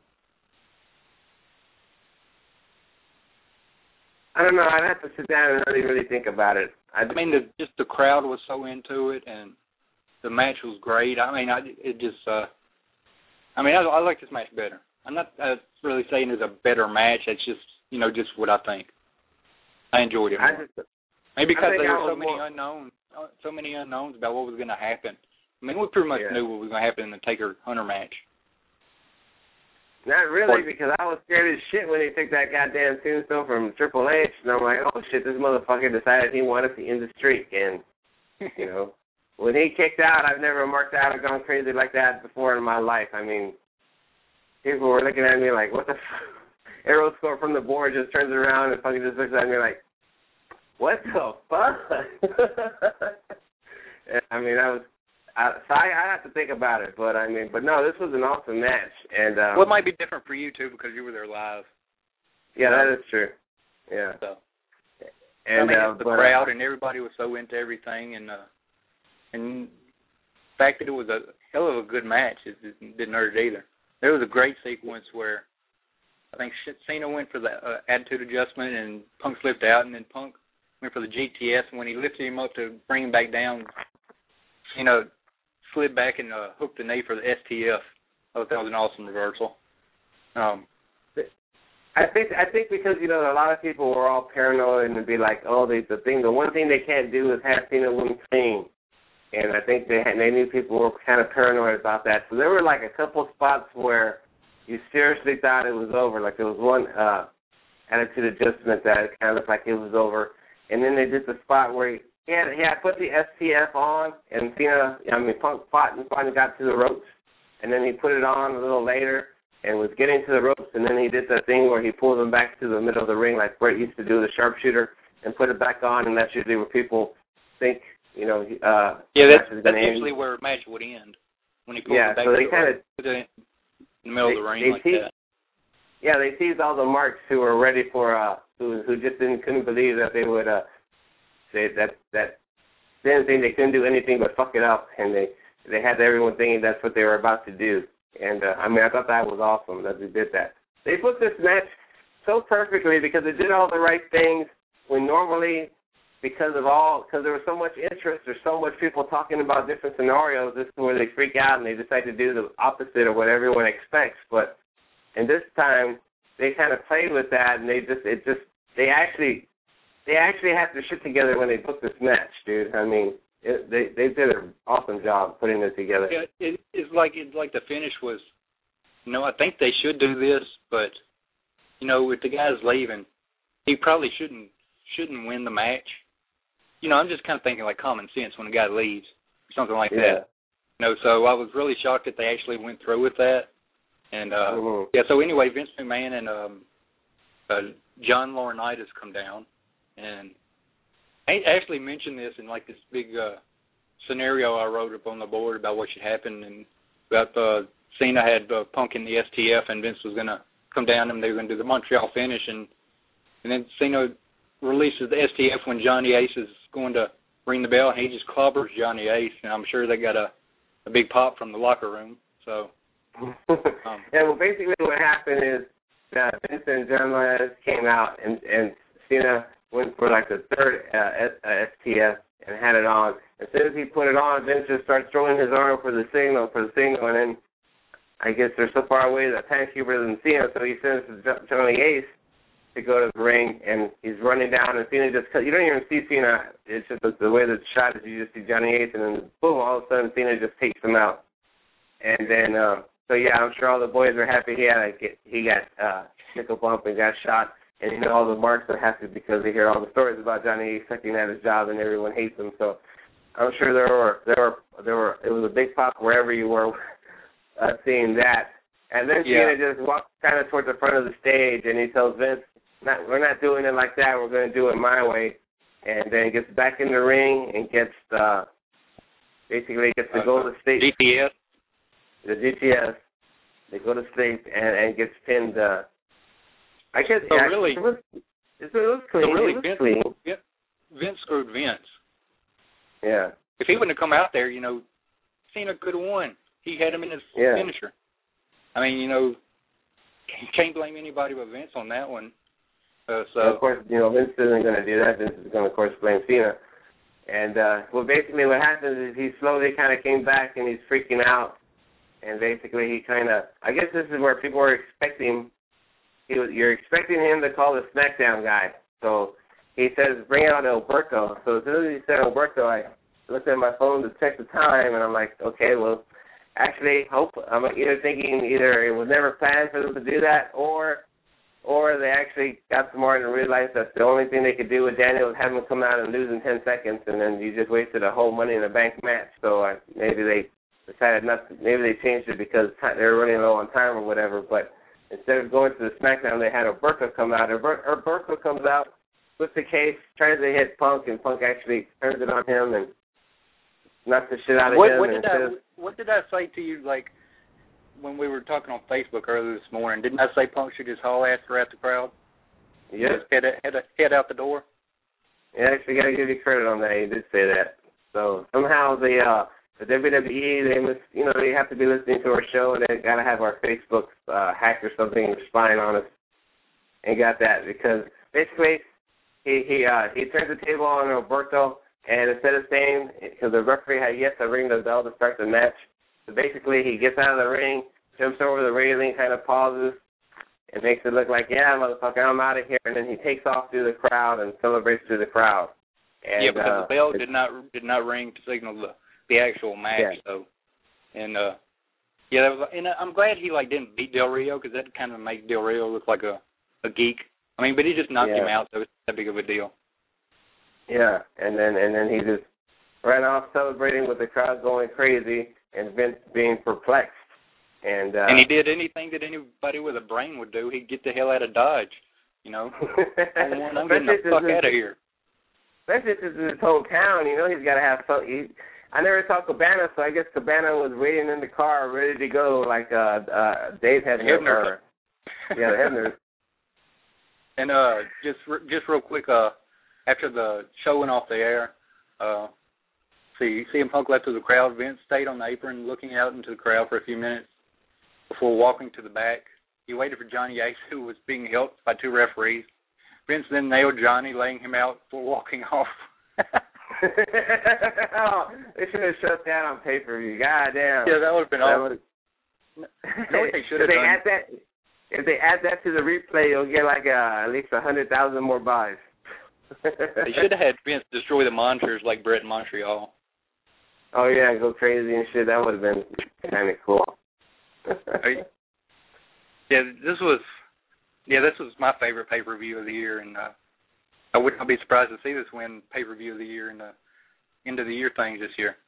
I don't know. I'd have to sit down and really, really think about it. I'd, I mean, the, just the crowd was so into it, and the match was great. I mean, I, it just, uh, I mean, I, I like this match better. I'm not uh, really saying it's a better match. It's just, you know, just what I think. I enjoyed it more. I just, Maybe because there were so many more... unknowns, so many unknowns about what was going to happen. I mean, we pretty much yeah. knew what was going to happen in the Taker-Hunter match. Not really, because I was scared as shit when he took that goddamn tombstone from Triple H, and I'm like, oh shit, this motherfucker decided he wanted to end the streak, and, you know, when he kicked out, I've never marked out or gone crazy like that before in my life. I mean, people were looking at me like, what the fuck? Arrow score from the board just turns around and fucking just looks at me like, what the fuck? I mean, I was, I, so I, I have to think about it, but I mean, but no, this was an awesome match. And um, well, it might be different for you, too, because you were there live. Yeah, that is true. Yeah. So, and I mean, uh, the but, crowd and everybody was so into everything, and uh, and the fact that it was a hell of a good match, it, it didn't hurt it either. There was a great sequence where I think Cena went for the uh, attitude adjustment and Punk slipped out, and then Punk went for the G T S, and when he lifted him up to bring him back down, you know, slid back and uh, hooked the knee for the S T F. I thought that was an awesome reversal. Um, I think I think because, you know, a lot of people were all paranoid and would be like, oh, they, the thing, the one thing they can't do is have Cena win clean. And I think they had, they knew people were kind of paranoid about that. So there were like a couple spots where you seriously thought it was over. Like there was one uh, attitude adjustment that it kind of looked like it was over. And then they did the spot where he He had, he had put the S T F on, and Cena, I mean, Punk fought and finally got to the ropes. and then he put it on a little later and was getting to the ropes, and then he did that thing where he pulled them back to the middle of the ring like Bret used to do, the sharpshooter, and put it back on, and that's usually where people think, you know, uh, yeah, that's, that's usually where a match would end, when he pulled yeah, it back so to they the, kinda, to the, in the middle they, of the ring they like teased, that. Yeah, they teased all the marks who were ready for, uh, who who just didn't couldn't believe that they would uh, say that that they didn't think they couldn't do anything but fuck it up, and they they had everyone thinking that's what they were about to do. And uh, I mean, I thought that was awesome that they did that. They put this match so perfectly because it did all the right things when normally, because of all, because there was so much interest, there's so much people talking about different scenarios, this is where they freak out and they decide to do the opposite of what everyone expects. But in this time, they kind of played with that, and they just, it just, they actually, they actually had their shit together when they booked this match, dude. I mean, it, they they did an awesome job putting it together. Yeah, it, it's like it's like the finish was, you know, I think they should do this, but you know, if the guy's leaving, he probably shouldn't shouldn't win the match. You know, I'm just kind of thinking like common sense when a guy leaves, or something like Yeah. that. You know, so I was really shocked that they actually went through with that. And uh, mm-hmm. yeah, so anyway, Vince McMahon and um, uh, John Laurinaitis come down, and I actually mentioned this in like this big uh, scenario I wrote up on the board about what should happen, and about uh, Cena had uh, Punk in the S T F, and Vince was going to come down and they were going to do the Montreal finish, and and then Cena releases the S T F when Johnny Ace is going to ring the bell, and he just clobbers Johnny Ace, and I'm sure they got a, a big pop from the locker room. So. um, yeah, well, basically what happened is that Vince and John Laurinaitis came out, and, and Cena went for like the third uh, S T F and had it on. As soon as he put it on, Vince just starts throwing his arm for the signal, for the signal, and then I guess they're so far away that Timekeeper doesn't see him, so he sends Johnny Ace to go to the ring, and he's running down, and Cena just, you don't even see Cena, it's just the way the shot is, you just see Johnny Ace, and then boom, all of a sudden Cena just takes him out. And then, uh, so yeah, I'm sure all the boys are happy he had a, he got uh, nickel bump and got shot, and you know all the marks are happy because they hear all the stories about Johnny Ace sucking at his job, and everyone hates him. So I'm sure there were there were there were it was a big pop wherever you were uh, seeing that. And then yeah. Cena just walks kind of towards the front of the stage, and he tells Vince, not, "We're not doing it like that. We're going to do it my way." And then gets back in the ring and gets uh, basically gets to uh, go to the stage. G T S. The G T S, they go to sleep and, and gets pinned. Uh, I guess so yeah, really, it was, it was clean. So really, it was Vince, clean. Vince screwed Vince. Yeah. If he wouldn't have come out there, you know, Cena could have won. He had him in his yeah. finisher. I mean, you know, can't blame anybody but Vince on that one. Uh, so and of course, you know, Vince isn't going to do that. Vince is going to, of course, blame Cena. And uh, well, basically, what happens is he slowly kind of came back, and he's freaking out. And basically, he kind of, I guess this is where people were expecting, he was, you're expecting him to call the SmackDown guy. So he says, bring out Alberto. So as soon as he said Alberto, I looked at my phone to check the time, and I'm like, okay, well, actually, hope I'm either thinking either it was never planned for them to do that, or or they actually got smart and realized that the only thing they could do with Daniel was have him come out and lose in ten seconds, and then you just wasted a whole Money in the Bank match. So uh, maybe they decided not to, maybe they changed it because they were running low on time or whatever, but instead of going to the SmackDown, they had Alberto come out. Alberto comes out with the case, tries to hit Punk, and Punk actually turns it on him and knocks the shit out of what, him. What and did, I, says, what did I say to you, like, when we were talking on Facebook earlier this morning? Didn't I say Punk should just haul ass throughout the crowd? Yeah. Just head, head, head out the door? Yeah, actually, got to give you credit on that. You did say that. So somehow the uh, the W W E, they must, you know, they have to be listening to our show, and they got to have our Facebook uh, hacked or something spying on us, and got that because basically he he uh, he turns the table on Alberto, and instead of saying, because the referee had yet to ring the bell to start the match, so basically he gets out of the ring, jumps over the railing, kind of pauses, and makes it look like, yeah, motherfucker, I'm out of here, and then he takes off through the crowd and celebrates through the crowd. And, yeah, because uh, the bell did not did not ring to signal the the actual match. Yeah. So, and uh, yeah, that was, and I'm glad he like didn't beat Del Rio because that kind of makes Del Rio look like a, a geek. I mean, but he just knocked yeah. him out, so it's not that big of a deal. Yeah, and then and then he just ran off celebrating with the crowd going crazy and Vince being perplexed. And uh, and he did anything that anybody with a brain would do. He'd get the hell out of Dodge. You know, I'm, I'm getting the fuck out of here. Especially since it's his hometown, you know, he's got to have some. He, I never saw Cabana, so I guess Cabana was waiting in the car, ready to go, like uh, uh, Dave Hebner. Hebner. Yeah, Hebner. And uh, just just real quick, uh, after the show went off the air, uh, see, C M Punk left to the crowd. Vince stayed on the apron, looking out into the crowd for a few minutes before walking to the back. He waited for Johnny Ace, who was being helped by two referees. Vince then nailed Johnny, laying him out before walking off. Oh, they should have shut that on pay-per-view. God damn. Yeah, that would have been awesome. You know what they should have they done? Add that, if they add that to the replay, you'll get like uh, at least one hundred thousand more buys. They should have had Vince destroy the monitors like Bret in Montreal. Oh, yeah, go crazy and shit. That would have been kind of cool. Yeah, this was yeah, this was my favorite pay-per-view of the year, and uh, I would not be surprised to see this win pay-per-view of the year and the end of the year things this year.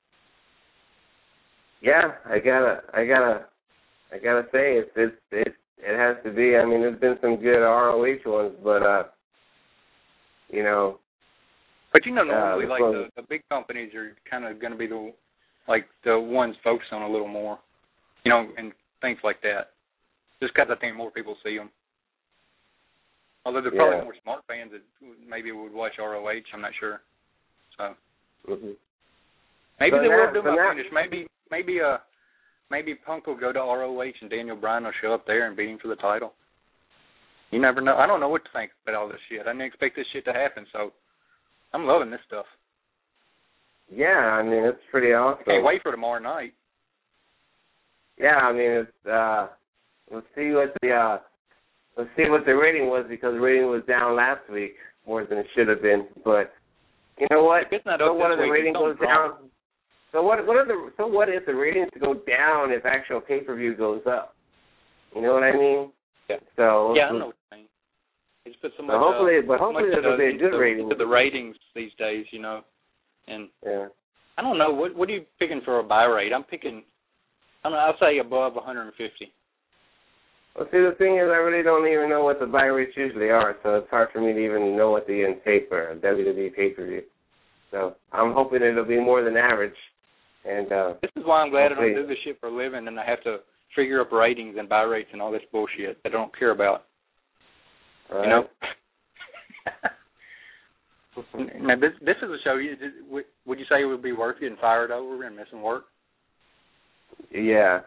Yeah, I gotta, I gotta, I gotta say it's it's it it has to be. I mean, there's been some good R O H ones, but uh, you know. But you know, normally uh, like the, the big companies are kind of going to be the like the ones focused on a little more, you know, and things like that. Just because I think more people see them. Although there are probably yeah. more smart fans that maybe would watch R O H. I'm not sure. So mm-hmm. maybe so they now, will do so my now, finish. Maybe maybe uh maybe Punk will go to R O H and Daniel Bryan will show up there and beat him for the title. You never know. I don't know what to think about all this shit. I didn't expect this shit to happen. So I'm loving this stuff. Yeah, I mean it's pretty awesome. I can't wait for tomorrow night. Yeah, I mean it's. uh Let's see what the uh, let's see what the rating was, because the rating was down last week more than it should have been. But you know what? If it's not so up what this if the week, rating goes wrong. down? So what? What are the? So what if the ratings go down if actual pay per view goes up? You know what I mean? Yeah. So yeah, I know what you mean. It's put so much. So hopefully, uh, but hopefully much it'll be a good the, rating. To the ratings these days, you know, and yeah. I don't know what what are you picking for a buy rate? I'm picking. I don't know. I'll say above one hundred fifty. Well, see, the thing is, I really don't even know what the buy rates usually are, so it's hard for me to even know what the in tape or W W E pay-per-view. So I'm hoping it'll be more than average. And uh, this is why I'm glad I don't hopefully. do this shit for a living, and I have to figure up ratings and buy rates and all this bullshit that I don't care about. All you know. right. Now this this is a show. You would you say it would be worth getting fired over and missing work? Yeah.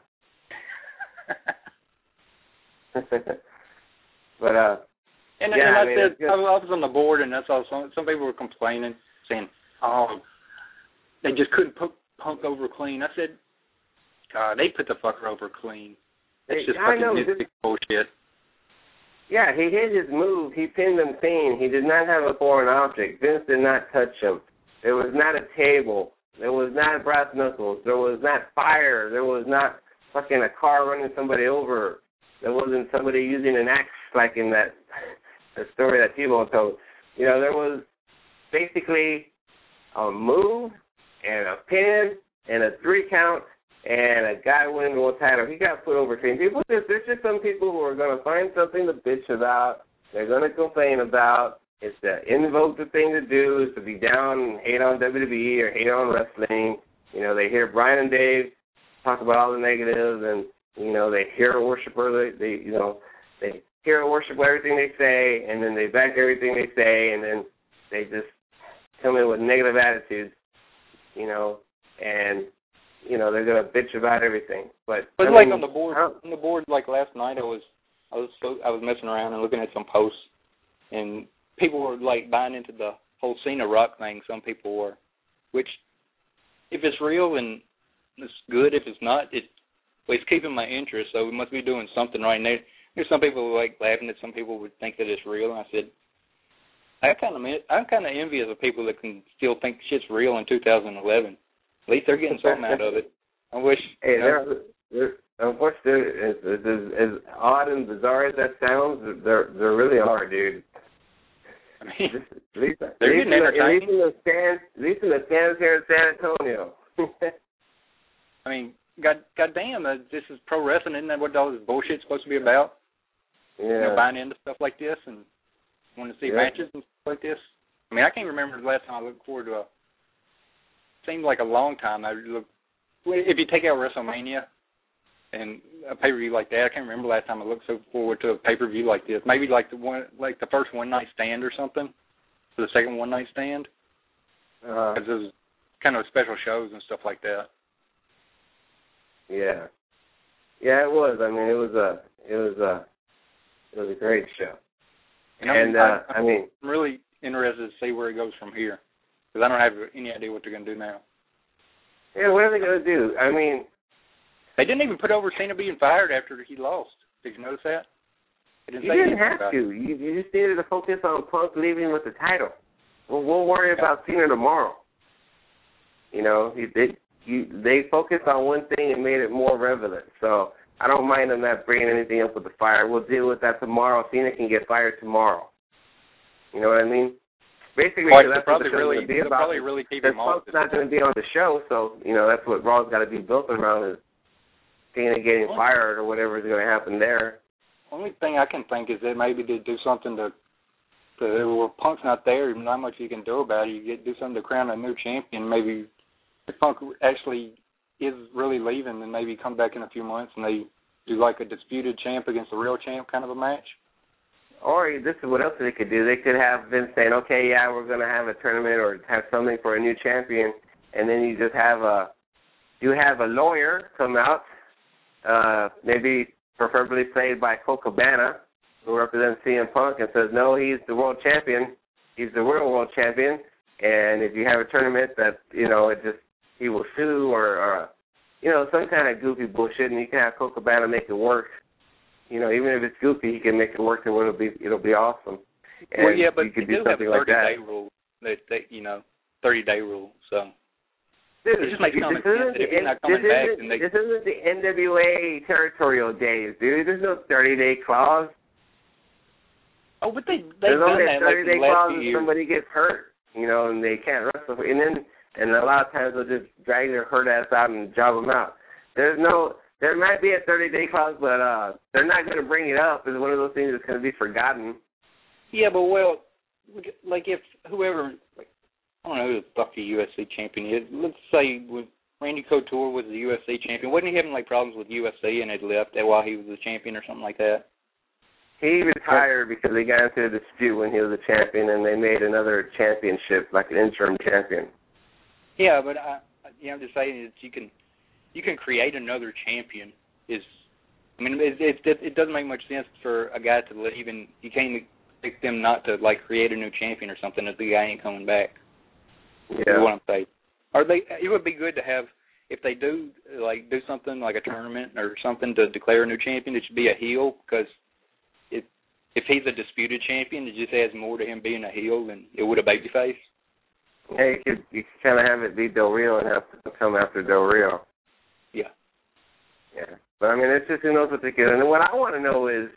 but uh, and, yeah, and I, I mean, said I was on the board, and that's all. Some some people were complaining, saying, "Oh, they just couldn't put Punk over clean." I said, "God, they put the fucker over clean. It's just I fucking know, nitpicky bullshit." Yeah, he hit his move. He pinned him clean. He did not have a foreign object. Vince did not touch him. There was not a table. There was not brass knuckles. There was not fire. There was not fucking a car running somebody over. There wasn't somebody using an axe like in that the story that T-Bone told. You know, there was basically a move and a pin and a three count and a guy winning the world title. He got put over clean. People, there's, there's just some people who are going to find something to bitch about. They're going to complain about. It's the invoke the thing to do is to be down and hate on W W E or hate on wrestling. You know, they hear Brian and Dave talk about all the negatives, and you know, they hero worshiper. They, they, you know, they hero worship everything they say, and then they back everything they say, and then they just come in with negative attitudes, you know, and you know they're gonna bitch about everything. But but I like mean, on the board, on the board, like last night, I was, I was, so, I was messing around and looking at some posts, and people were like buying into the whole Cena Rock thing. Some people were, which, if it's real and it's good, if it's not, it. Well, it's keeping my interest, so we must be doing something right now. There's some people who like laughing at some people would think that it's real, and I said, I kind of, I'm kind of envious of people that can still think shit's real in two thousand eleven. At least they're getting something out of it. I wish. Hey, you know, they're, they're, unfortunately, as, as, as odd and bizarre as that sounds, they're they really are, dude. I mean, at least, they're at least getting in the, entertaining. At least in the stands, at least in the stands here in San Antonio. I mean, God, goddamn, uh, this is pro wrestling. Isn't that what all this bullshit's supposed to be about? Yeah. You know, buying into stuff like this and wanting to see yeah. matches and stuff like this. I mean, I can't remember the last time I looked forward to a. Seemed like a long time. I looked. If you take out WrestleMania and a pay per view like that, I can't remember the last time I looked so forward to a pay per view like this. Maybe like the one, like the first one night stand or something, or the second one night stand. Because uh, it was kind of special shows and stuff like that. Yeah, yeah, it was. I mean, it was a, it was a, it was a great show. And, and I, uh, I, I mean, I'm really interested to see where it goes from here, because I don't have any idea what they're going to do now. Yeah, what are they going to do? I mean, they didn't even put over Cena being fired after he lost. Did you notice that? Didn't you didn't have to. You, you just needed to focus on Punk leaving with the title. Well, we'll worry yeah. about Cena tomorrow. You know, they, you, they focused on one thing and made it more relevant. So I don't mind them not bringing anything up with the fire. We'll deal with that tomorrow. Cena can get fired tomorrow. You know what I mean? Basically, well, that's probably what the really, be about. Probably really keep him off. Punk's not going to be on the show, so you know that's what Raw's got to be built around is Cena getting well, fired or whatever is going to happen there. Only thing I can think is that maybe they do something to, to where Punk's not there, not much you can do about it. You get do something to crown a new champion. Maybe if Punk actually is really leaving, then maybe come back in a few months and they do like a disputed champ against a real champ kind of a match. Or this is what else they could do. They could have Vince saying, okay, yeah, we're going to have a tournament or have something for a new champion, and then you just have a you have a lawyer come out, uh, maybe preferably played by Colt Cabana, who represents C M Punk, and says, no, he's the world champion. He's the real world champion, and if you have a tournament that, you know, it just he will sue or, or you know, some kind of goofy bullshit, and you can have Colt Cabana make it work. You know, even if it's goofy, he can make it work, and it'll be it'll be awesome. And well, yeah, but you could do do something have a like that. thirty day rule. That, that you know, thirty day rule. So Dude, it just makes common sense that if you're not coming back, then they. This isn't the N W A territorial days, dude. There's no thirty day clause. Oh, but they There's they've done only that a thirty day like the last clause few if years. somebody gets hurt, you know, and they can't wrestle. And then and a lot of times they'll just drag their hurt ass out and job them out. There's no. There might be a thirty-day clause, but uh, they're not going to bring it up. It's one of those things that's going to be forgotten. Yeah, but, well, like if whoever, like, I don't know who the fuck the U F C champion is. Let's say when Randy Couture was the U F C champion. Wasn't he having, like, problems with U F C and had left while he was the champion or something like that? He retired because they got into a dispute when he was a champion, and they made another championship, like an interim champion. Yeah, but I, you know, I'm just saying that you can... You can create another champion. Is I mean, it, it it doesn't make much sense for a guy to leave, and you can't expect them not to like create a new champion or something if the guy ain't coming back. Yeah. You know what I'm saying? Or they, it would be good to have if they do like do something like a tournament or something to declare a new champion. It should be a heel because if if he's a disputed champion, it just adds more to him being a heel than it would a babyface. Yeah, you could you could kind of have it be Del Rio and have to come after Del Rio. Yeah. Yeah. But, I mean, it's just who knows what they can. And what I want to know is,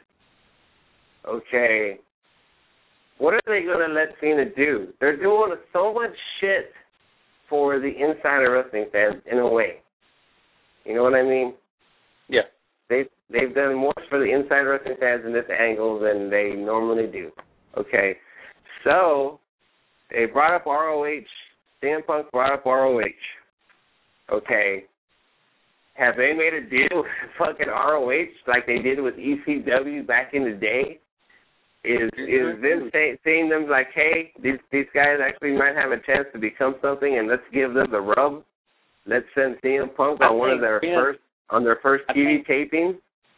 okay, what are they going to let Cena do? They're doing so much shit for the insider wrestling fans in a way. You know what I mean? Yeah. They've, they've done more for the insider wrestling fans in this angle than they normally do. Okay. So, they brought up R O H. C M Punk brought up R O H. Okay. Have they made a deal with fucking R O H like they did with E C W back in the day? Is is Vince say, saying them like, hey, these these guys actually might have a chance to become something, and let's give them the rub. Let's send C M Punk on one of their Vince, first on their first T V taping.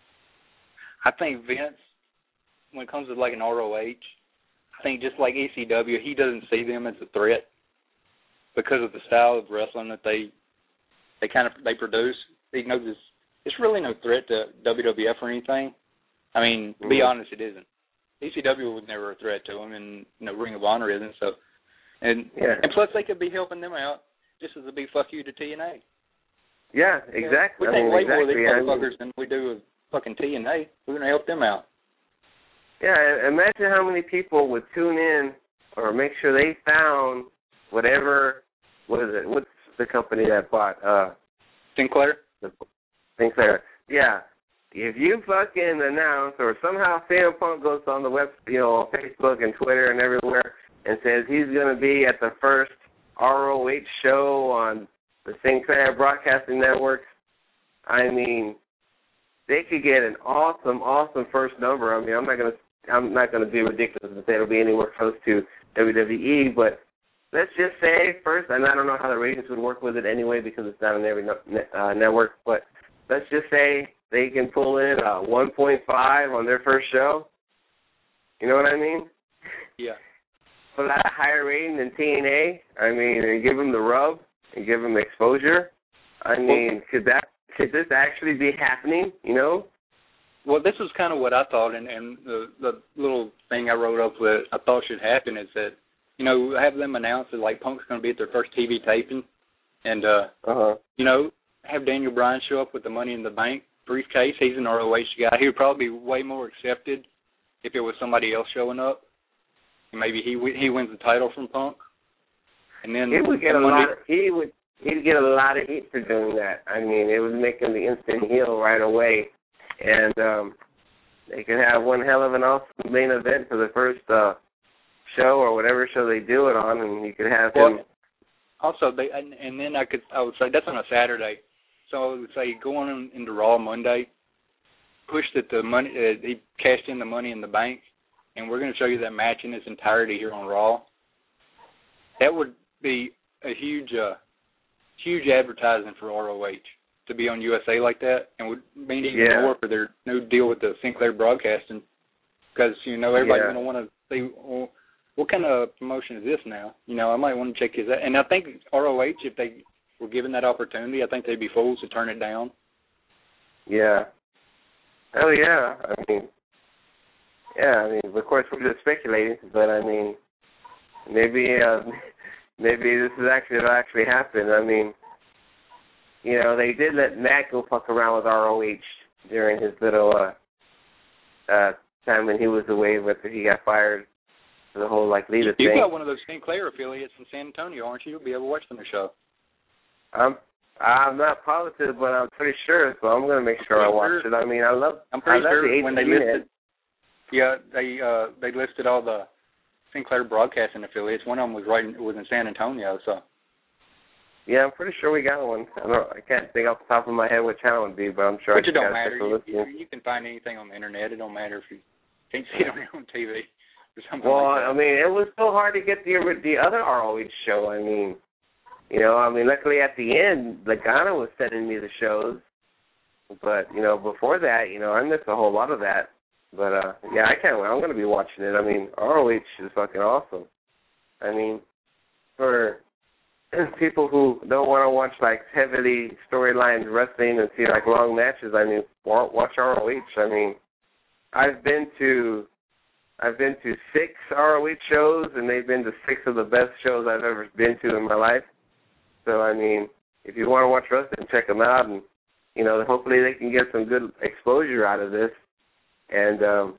I think Vince, when it comes to like an R O H, I think just like E C W, he doesn't see them as a threat because of the style of wrestling that they they kind of they produce. He knows it's, it's really no threat to W W F or anything. I mean, to be mm-hmm. honest, it isn't. E C W was never a threat to him, and you know, Ring of Honor isn't. So, and yeah. and plus they could be helping them out just as a big fuck you to T N A. Yeah, exactly. We I think mean, way exactly. more of these I mean, motherfuckers than we do with fucking T N A. We're gonna help them out. Yeah, imagine how many people would tune in or make sure they found whatever. What is it? What's the company that bought uh, Sinclair? Sinclair. Yeah. If you fucking announce or somehow C M Punk goes on the web, you know, Facebook and Twitter and everywhere and says he's going to be at the first R O H show on the Sinclair Broadcasting Network, I mean, they could get an awesome, awesome first number. I mean, I'm not going to, I'm not going to be ridiculous and say it'll be anywhere close to W W E, but let's just say first, and I don't know how the ratings would work with it anyway because it's not on every uh, network, but let's just say they can pull in uh, one point five on their first show. You know what I mean? Yeah. For that higher rating than T N A, I mean, and give them the rub and give them exposure. I mean, well, could that could this actually be happening? You know? Well, this is kind of what I thought, and, and the the little thing I wrote up that I thought should happen is that, you know, have them announce that like Punk's going to be at their first T V taping, and uh, uh-huh. you know, have Daniel Bryan show up with the Money in the Bank briefcase. He's an R O H guy. He would probably be way more accepted if it was somebody else showing up. And maybe he he wins the title from Punk, and then he would get a Monday, lot. Of, he would he'd get a lot of heat for doing that. I mean, it would make him the instant heel right away, and um, they could have one hell of an awesome main event for the first uh, show or whatever show they do it on, and you could have well, him. Also, they and, and then I could I would say that's on a Saturday, so I would say go on into Raw Monday, push that the money uh, he cashed in the Money in the Bank, and we're going to show you that match in its entirety here on Raw. That would be a huge, uh, huge advertising for R O H to be on U S A like that, and would mean even yeah. more for their new deal with the Sinclair Broadcasting, because you know everybody's yeah. going to want to see. Well, what kind of promotion is this now? You know, I might want to check his out. And I think R O H, if they were given that opportunity, I think they'd be fools to turn it down. Yeah. Oh, yeah. I mean, yeah, I mean, of course, we're just speculating, but, I mean, maybe uh, maybe this is actually what actually happened. I mean, you know, they did let Matt go fuck around with R O H during his little uh, uh, time when he was away, but he got fired. The whole like leader You've thing. got one of those Sinclair affiliates in San Antonio, aren't you? You'll be able to watch them the show. I'm I'm not positive, but I'm pretty sure. So I'm gonna make sure I watch sure. it. I mean, I love. I'm pretty I love sure the when they listed. Yeah, they uh, they listed all the Sinclair Broadcasting affiliates. One of them was right in, was in San Antonio. So. Yeah, I'm pretty sure we got one. I don't. I can't think off the top of my head what channel it'd be, but I'm sure. Which I it don't matter. You, you, you can find anything on the internet. It don't matter if you can't see it on your own T V. Well, like I mean, it was so hard to get the the other R O H show. I mean, you know, I mean, luckily at the end, Lagana was sending me the shows, but you know, before that, you know, I missed a whole lot of that. But uh, yeah, I can't wait. I'm going to be watching it. I mean, R O H is fucking awesome. I mean, for people who don't want to watch like heavily storyline wrestling and see like long matches, I mean, watch R O H. I mean, I've been to. I've been to six R O H shows, and they've been to six of the best shows I've ever been to in my life. So, I mean, if you want to watch wrestling, check them out, and, you know, hopefully they can get some good exposure out of this. And, um,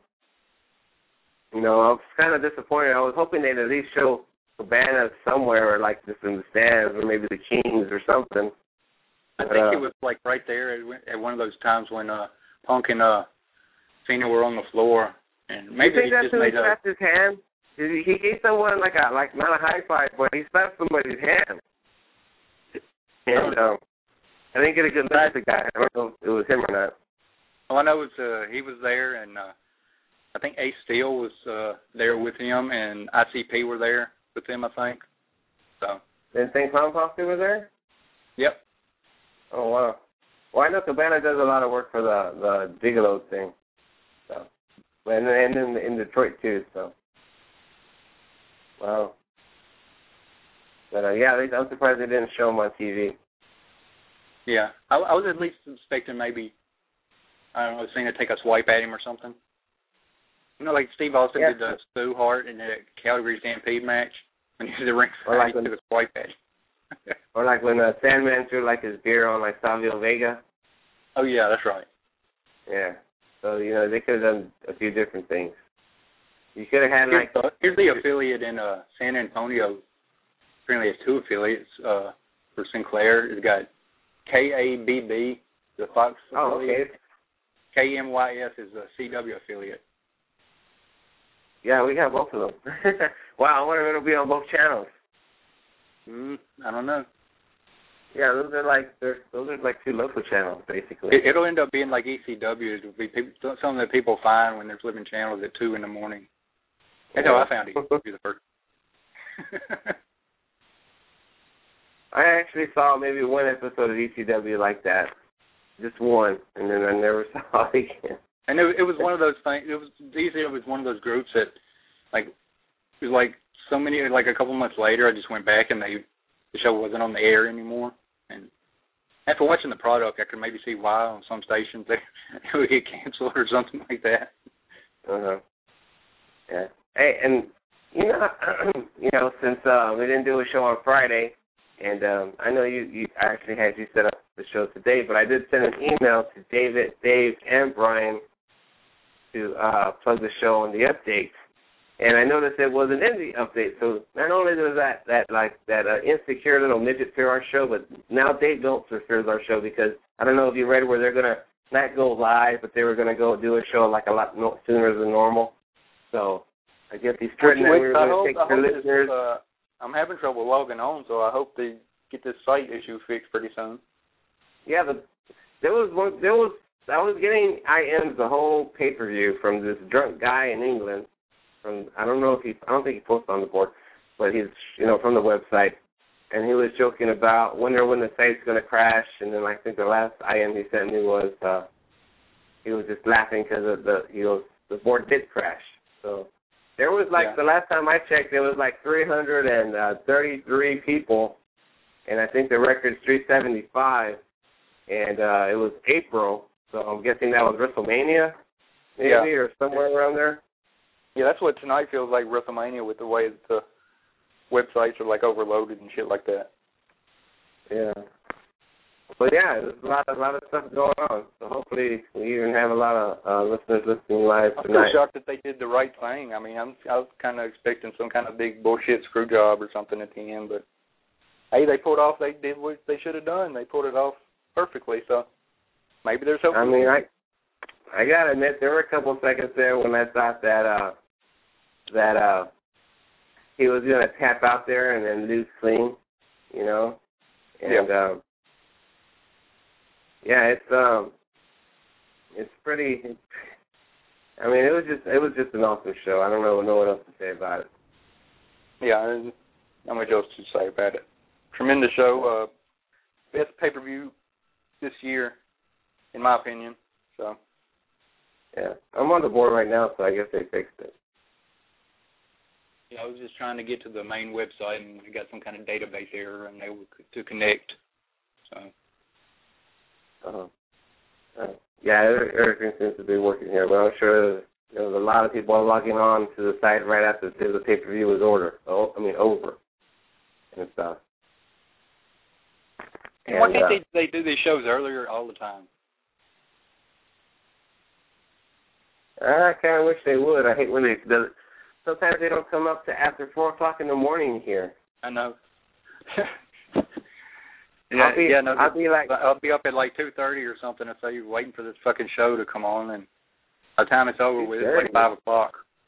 you know, I was kind of disappointed. I was hoping they'd at least show Cabana somewhere, or like just in the stands, or maybe the Kings or something. I but, think uh, it was like right there at, at one of those times when uh, Punk and uh, Cena were on the floor. And maybe you think he that's just who he made a, slapped his hand? He, he gave someone like a like not a high five, but he slapped somebody's hand. And um, I didn't get a good look at the guy. I don't know if it was him or not. All I know is uh, he was there, and uh, I think Ace Steel was uh, there with him, and I C P were there with him, I think. So. Then Saint Clown Posse was there? Yep. Oh wow. Well, I know Cabana does a lot of work for the the Gigolo thing. So. And and in, in Detroit too, so. Wow. But uh, yeah, I'm surprised they didn't show him on T V. Yeah, I, I was at least expecting maybe, I don't know, Cena take a swipe at him or something. You know, like Steve Austin yeah. did the Stu Hart in the Calgary Stampede match when he was the ring, or like he when, took a swipe at him. Or like when uh, Sandman threw like his beer on like Savio Vega. Oh yeah, that's right. Yeah. So, you know, they could have done a few different things. You could have had, Here's, like... uh, here's the affiliate in uh, San Antonio. Apparently has two affiliates uh, for Sinclair. It's got K A B B the Fox Oh, affiliate. okay. K M Y S is a C W affiliate. Yeah, we have both of them. Wow, I wonder if it'll be on both channels. Mm, I don't know. Yeah, those are like they're, those are like two local channels, basically. It, it'll end up being like E C W. It'll be people, something that people find when they're flipping channels at two in the morning. That's how I found E C W the first. I actually saw maybe one episode of E C W like that, just one, and then I never saw it again. And it, it was one of those things. It was E C W was one of those groups that, like, it was like so many. Like a couple months later, I just went back and they the show wasn't on the air anymore. And after watching the product, I could maybe see why on some stations they it would get canceled or something like that. Uh huh. Yeah. Hey, and you know, you know, since uh, we didn't do a show on Friday, and um, I know you, you actually had you set up the show today, but I did send an email to David, Dave, and Brian to uh, plug the show on the updates. And I noticed it wasn't in the update. So not only does that that like that uh, insecure little midget fear our show, but now Dave Meltzer fears our show because I don't know if you read where they're gonna not go live, but they were gonna go do a show like a lot no, sooner than normal. So I guess he's threatening that we were gonna take their listeners. Uh, I'm having trouble logging on, so I hope they get this site issue fixed pretty soon. Yeah, but there was one. There was I was getting I Ms the whole pay per view from this drunk guy in England. From I don't know if he I don't think he posted on the board, but he's you know from the website, and he was joking about wondering when the site's going to crash, and then I think the last I M he sent me was uh, he was just laughing because of the you know the board did crash. So there was like yeah. the last time I checked, there was like three hundred thirty-three people, and I think the record's three seventy-five, and uh, it was April, so I'm guessing that was WrestleMania, maybe yeah. or somewhere around there. Yeah, that's what tonight feels like, WrestleMania, with the way that the websites are like overloaded and shit like that. Yeah. But yeah, there's a lot, a lot of stuff going on. So hopefully we even have a lot of uh, listeners listening live I'm tonight. still shocked that they did the right thing. I mean, I'm, I was kind of expecting some kind of big bullshit screw job or something at the end, but hey, they pulled off. They did what they should have done. They pulled it off perfectly. So maybe there's hope. I mean, I I gotta admit there were a couple seconds there when I thought that uh, that uh, he was gonna tap out there and then lose clean, you know, and yeah. um, yeah, it's um, it's pretty. It's, I mean, it was just it was just an awesome show. I don't know know what else to say about it. Yeah, not much else to say about it. Tremendous show. Uh, best pay per view this year, in my opinion. So. Yeah, I'm on the board right now, so I guess they fixed it. Yeah, I was just trying to get to the main website, and we got some kind of database error, and they were to connect. So. Uh-huh. Uh, yeah, everything seems to be working here, but I'm sure there was a lot of people logging on to the site right after the pay-per-view was ordered. Oh, I mean, over and stuff. And why can't uh, they, they do these shows earlier all the time? I kind of wish they would. I hate when they the, sometimes they don't come up to after four o'clock in the morning here. I know. yeah, I'll be, yeah, no. I'll be like, I'll be up at like two thirty or something, and so you're waiting for this fucking show to come on, and by the time it's over with, it's like five o'clock.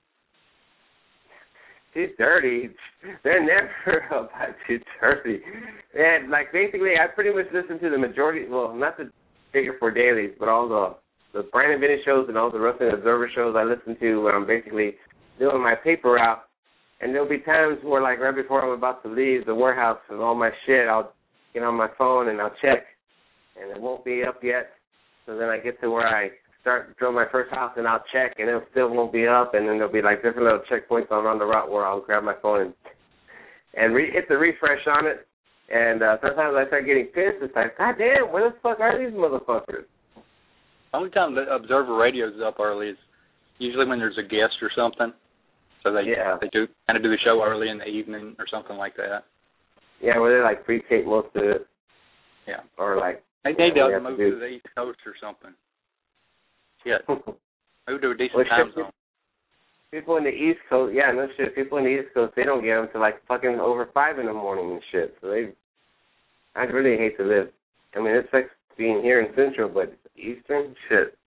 Two thirty. They're never up by two thirty. And like basically, I pretty much listen to the majority. Well, not the Figure Four dailies, but all the. The Brandon Bennett shows and all the Wrestling Observer shows I listen to when I'm basically doing my paper route. And there'll be times where, like, right before I'm about to leave the warehouse and all my shit, I'll get on my phone and I'll check. And it won't be up yet. So then I get to where I start to drill my first house and I'll check and it still won't be up. And then there'll be, like, different little checkpoints on the route where I'll grab my phone and, and re- hit the refresh on it. And uh, sometimes I start getting pissed. It's like, God damn, where the fuck are these motherfuckers? The only time the Observer Radio is up early is usually when there's a guest or something. So they yeah. they do kind of do the show early in the evening or something like that. Yeah, where they like pre-tape most of it. Yeah. Or like they need yeah, to move to, to the East Coast or something. Yeah. Move to a decent well, time shit, zone. People in the East Coast, yeah, no shit. People in the East Coast, they don't get them till like fucking over five in the morning and shit. So they, I'd really hate to live. I mean, it's like being here in Central, but Eastern, shit.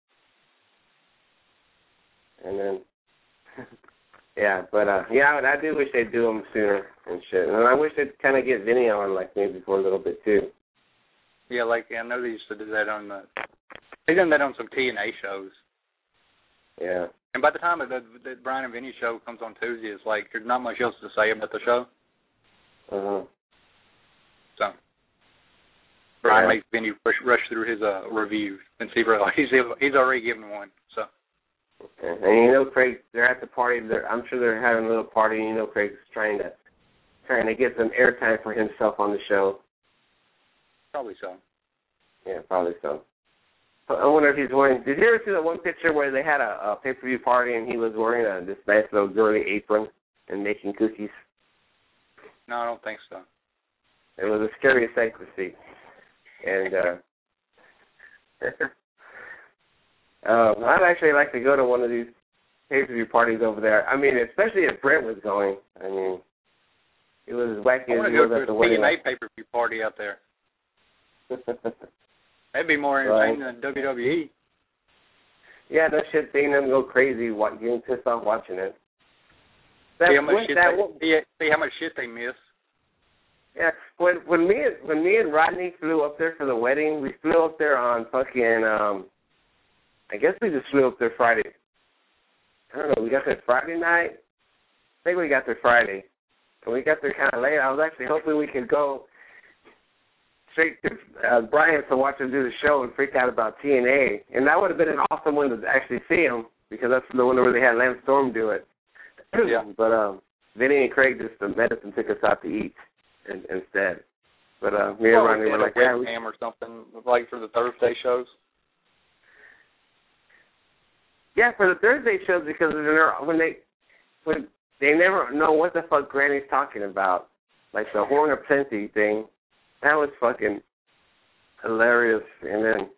And then, yeah, but uh, yeah, I do wish they'd do them sooner and shit. And I wish they'd kind of get Vinny on, like, maybe for a little bit, too. Yeah, like, I know they used to do that on the, they've done that on some T N A shows. Yeah. And by the time the, the Brian and Vinny show comes on Tuesday, it's like there's not much else to say about the show. Uh-huh. So, Brian yeah. makes Vinny rush, rush through his uh, reviews and see, like, he's, he's already given one, so. Okay. And you know, Craig, they're at the party. They're, I'm sure they're having a little party. And you know, Craig's trying to trying to get some airtime for himself on the show. Probably so. Yeah, probably so. I wonder if he's wearing. Did you ever see that one picture where they had a, a pay-per-view party and he was wearing a, this nice little girly apron and making cookies? No, I don't think so. It was a scary sight to see. And uh, uh, I'd actually like to go to one of these pay-per-view parties over there. I mean, especially if Brent was going. I mean, it was as wacky I as want it to was go at to the a wedding. T N A pay-per-view party out there. That'd be more entertaining right. than W W E. Yeah, no shit, seeing them go crazy, getting pissed off watching it. See how, much shit they, see, see how much shit they miss. Yeah, when when me and when me and Rodney flew up there for the wedding, we flew up there on fucking. Um, I guess we just flew up there Friday. I don't know. We got there Friday night. I think we got there Friday, and we got there kind of late. I was actually hoping we could go straight to uh, Brian to watch him do the show and freak out about T N A, and that would have been an awesome one to actually see him because that's the one where they had Lance Storm do it. Yeah. But um, Vinny and Craig just the medicine took us out to eat in, instead. But uh, me and Rodney were like, yeah, we or something like for the Thursday shows. Yeah, for the Thursday shows because when they when they never know what the fuck Granny's talking about, like the Horn of Plenty thing. That was fucking hilarious. And then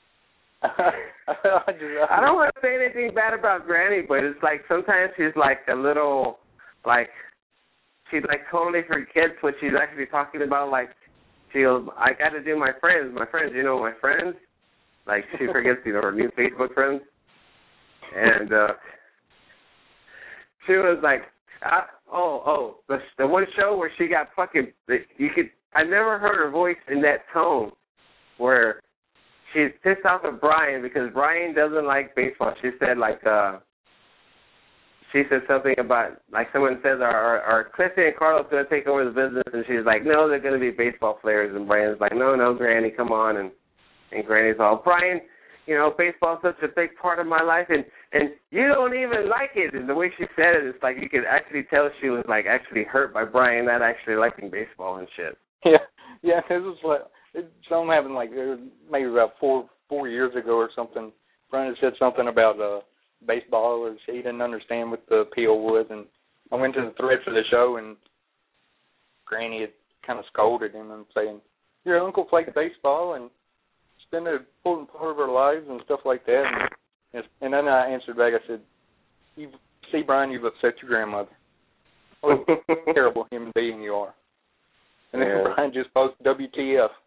I don't want to say anything bad about Granny, but it's like sometimes she's like a little, like, she like totally forgets what she's actually talking about. Like, she goes, I got to do my friends. My friends, you know, my friends. Like, she forgets, you know, her new Facebook friends. And uh, she was like, I, oh, oh, the, the one show where she got fucking, you could, I never heard her voice in that tone where she's pissed off at Brian because Brian doesn't like baseball. She said, like, uh, she said something about, like, someone says, our, our, our Clifton and Carlos going to take over the business, and she's like, no, they're going to be baseball players. And Brian's like, no, no, Granny, come on. And, and Granny's all, Brian, you know, baseball's such a big part of my life, and, and you don't even like it. And the way she said it, it's like you could actually tell she was, like, actually hurt by Brian not actually liking baseball and shit. Yeah, yeah, this was what, it, something happened, like, maybe about four four years ago or something. Brian had said something about uh, baseball, or he didn't understand what the appeal was, and I went to the thread for the show, and Granny had kind of scolded him and saying, your uncle played baseball, and spent an important part of our lives and stuff like that. And, and then I answered back, I said, you see, Brian, you've upset your grandmother. What a terrible human being you are. And then yeah. Brian just posted W T F.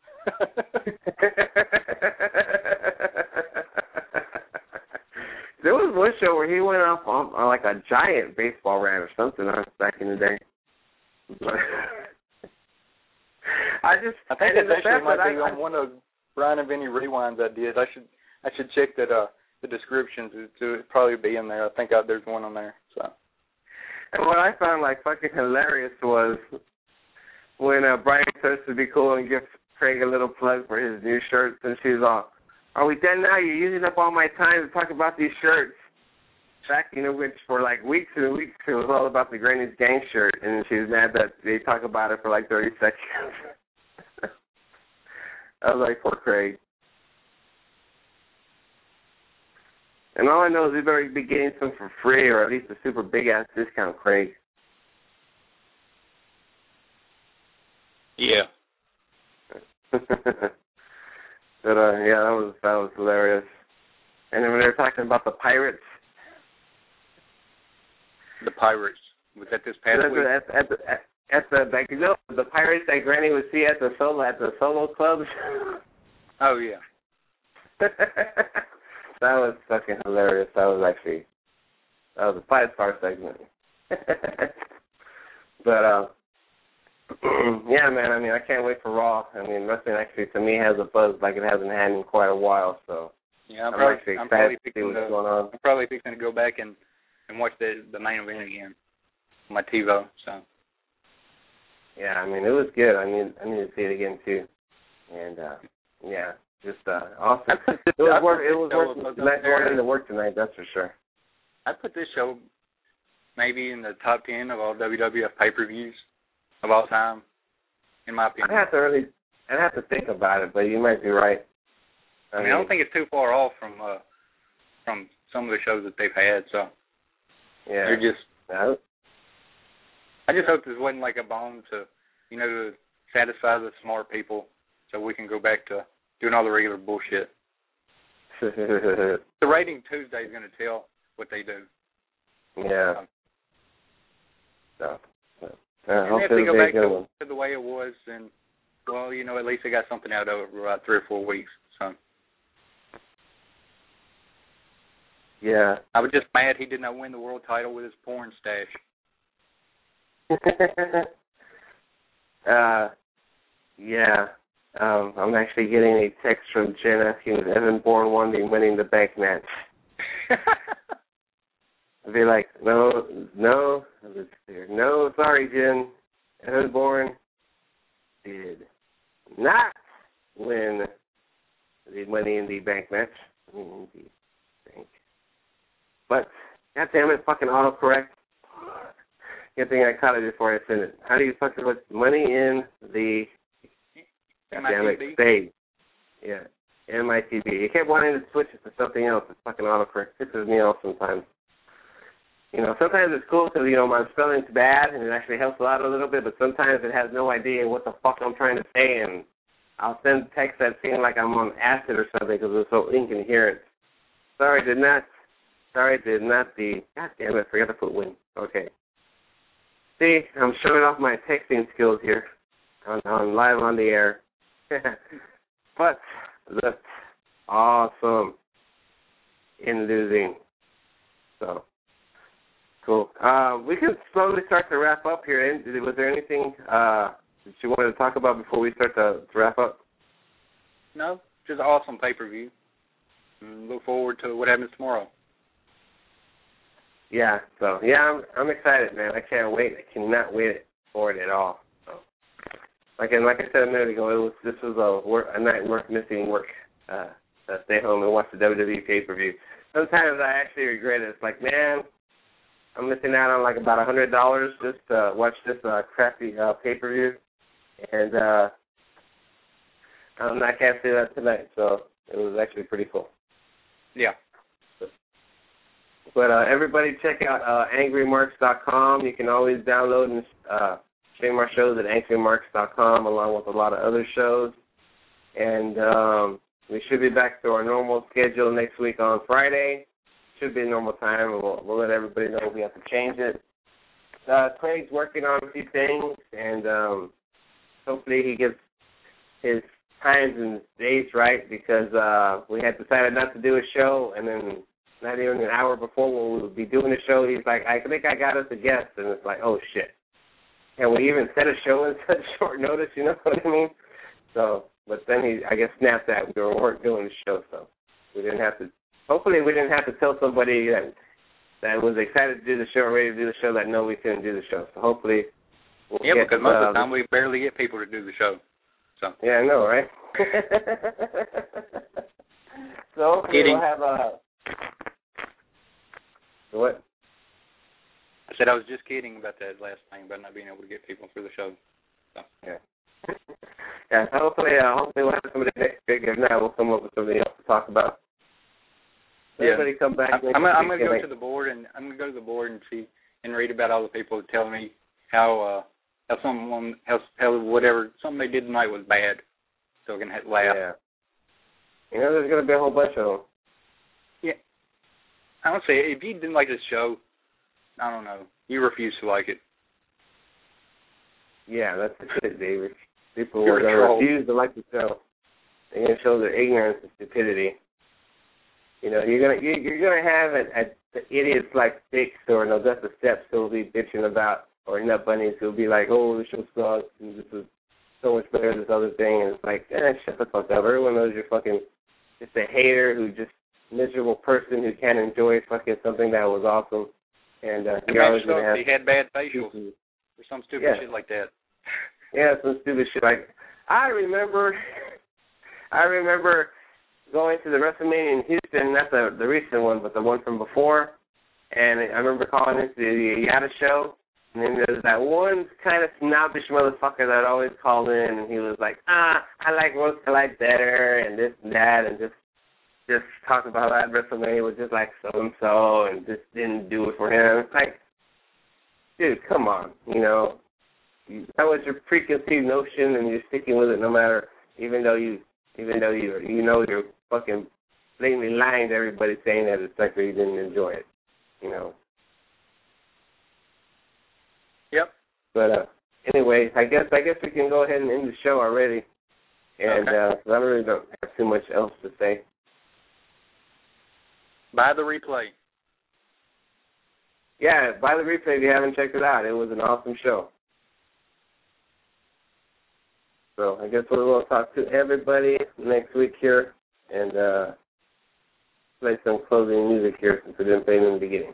There was one show where he went off on, on like a giant baseball rant or something back in the day. I just I think it actually might be I, on one of Brian and Vinny rewinds I did. I should I should check that uh the descriptions to, to probably be in there. I think I, there's one on there. So. And what I found like fucking hilarious was when uh, Brian starts to be cool and gives Craig a little plug for his new shirts, and she's all, are we done now? You're using up all my time to talk about these shirts. Back, you know, which for like weeks and weeks, it was all about the Granny's Gang shirt, and she was mad that they talk about it for like thirty seconds. I was like, poor Craig. And all I know is we better be getting some for free, or at least a super big-ass discount, Craig. Yeah. But uh, yeah, that was that was hilarious. And then when they were talking about the Pirates, the Pirates was that this past at week? The, at, at the at, at the like, you know, the Pirates that Granny would see at the solo at the solo clubs. Oh, yeah. That was fucking hilarious. That was actually, that was a five-star segment. But, uh, yeah, man, I mean, I can't wait for Raw. I mean, wrestling actually, to me, has a buzz like it hasn't had in quite a while, so yeah, I'm, I'm probably, actually I'm excited probably to see what's to, going on. I'm probably fixing to go back and, and watch the, the main event again on my TiVo, so. Yeah, I mean, it was good. I need, I need to see it again, too. And, uh, yeah, just uh, awesome. It was worth, it was worth not going into work tonight, that's for sure. I put this show maybe in the top ten of all W W F pay-per-views of all time, in my opinion. I'd have to really, I'd have to think about it, but you might be right. I, I mean, mean, I don't think it's too far off from uh, from some of the shows that they've had. So, yeah, they're just. No. I just hope this wasn't like a bomb to, you know, to satisfy the smart people, so we can go back to doing all the regular bullshit. The rating Tuesday is going to tell what they do. Yeah. Um, so, uh, and if they go back to, to the way it was, then, well, you know, at least they got something out of it for about three or four weeks. So. Yeah. I was just mad he did not win the world title with his porn stash. uh, yeah. Um, I'm actually getting a text from Jen asking if Evan Bourne won the Winning the Bank match. I'd be like, no, no, no, sorry, Jen. Evan Bourne did not win the Money in the Bank match. In the bank. But, goddamn it, fucking autocorrect. Good thing I caught it before I sent it. How do you fucking put money in the goddamn it stage? Yeah, M I T B. You kept wanting to switch it to something else. It's fucking autocorrect. Pisses me off sometimes. You know, sometimes it's cool because, you know, my spelling's bad and it actually helps a lot a little bit, but sometimes it has no idea what the fuck I'm trying to say, and I'll send text that seem like I'm on acid or something because it's so incoherent. Sorry, did not. Sorry, did not the. God damn it, I forgot to put win. Okay. See, I'm showing off my texting skills here on, on live on the air. But that's awesome in losing. So, cool. Uh, we can slowly start to wrap up here. Was there anything uh, that you wanted to talk about before we start to, to wrap up? No, just an awesome pay-per-view. And look forward to what happens tomorrow. Yeah, so, yeah, I'm I'm excited, man. I can't wait. I cannot wait for it at all. So, like, and like I said a minute ago, it was this was a work a night worth missing work. Uh, to stay home and watch the W W E pay-per-view. Sometimes I actually regret it. It's like, man, I'm missing out on like about a hundred dollars just to watch this uh, crappy uh, pay-per-view, and uh, um, I can't say that tonight. So it was actually pretty cool. Yeah. But uh, everybody check out uh, angry marks dot com. You can always download and uh, stream our shows at angry marks dot com along with a lot of other shows. And um, we should be back to our normal schedule next week on Friday. Should be a normal time, and we'll, we'll let everybody know if we have to change it. Uh, Craig's working on a few things, and um, hopefully he gets his times and days right because uh, we had decided not to do a show, and then not even an hour before when we would be doing the show, he's like, I think I got us a guest. And it's like, oh, shit. And we even set a show in such short notice, you know what I mean? So, but then he, I guess, snapped that we weren't doing the show, so we didn't have to, hopefully we didn't have to tell somebody that that was excited to do the show or ready to do the show that no, we couldn't do the show. So hopefully we'll Yeah, get, because most uh, of the time we barely get people to do the show. So. Yeah, I know, right? So hopefully Kidding. we'll have a... What? I said I was just kidding about that last thing about not being able to get people through the show. So. Yeah. Yeah. Hopefully, uh, hopefully we'll have somebody next week. If not, we'll come up with something else to talk about. Yeah. Everybody come back. I'm, I'm, I'm going to go to the board and I'm going to go to the board and see and read about all the people telling me how uh, how someone how, how whatever something they did tonight was bad, so we can have, laugh. Yeah. You know, there's going to be a whole bunch of them. Yeah. I don't say if you didn't like this show, I don't know. You refuse to like it. Yeah, that's it, David. People You're are going to refuse to like the show. They're gonna show their ignorance and stupidity. You know, you're gonna you're, you're gonna have a, a, idiots like Sticks or Augusta Steps who'll be bitching about, or Nut Bunnies who'll be like, oh, the show sucks and this is so much better than this other thing, and it's like, eh, shut the fuck up. Everyone knows you're fucking just a hater who just miserable person who can't enjoy fucking something that was awesome. And uh, you're always gonna have. He had bad facials or some stupid yeah. shit like that. Yeah, some stupid shit like. I remember, I remember going to the WrestleMania in Houston. Not the the recent one, but the one from before. And I remember calling into the Yada show. And then there's that one kind of snobbish motherfucker that always called in, and he was like, ah, I like Roast Light better, and this and that, and just just talk about that WrestleMania was just like so-and-so, and just didn't do it for him. It's like, dude, come on, you know. That was your preconceived notion, and you're sticking with it no matter, even though you even though you you know you're fucking blatantly lying to everybody saying that it's like you didn't enjoy it, you know. Yep. But uh, anyway, I guess I guess we can go ahead and end the show already. And okay. uh, I really don't have too much else to say. Buy the replay. Yeah, buy the replay if you haven't checked it out. It was an awesome show. So I guess we're going to talk to everybody next week here and uh, play some closing music here since we didn't play it in the beginning.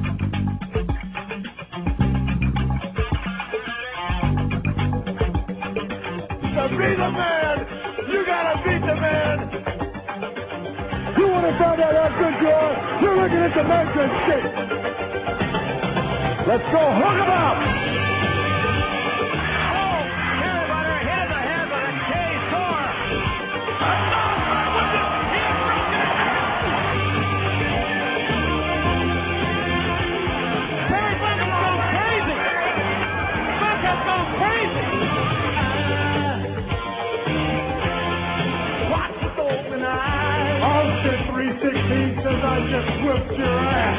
To be the man, you gotta beat the man. You want to find out how good you are? You're looking at the Memphis shit. Let's go, hook 'em up. Oh, Hillbutter hit the head with a K four. Barry Buck has gone crazy. Buck has gone crazy. Austin three sixteen says I just whipped your ass.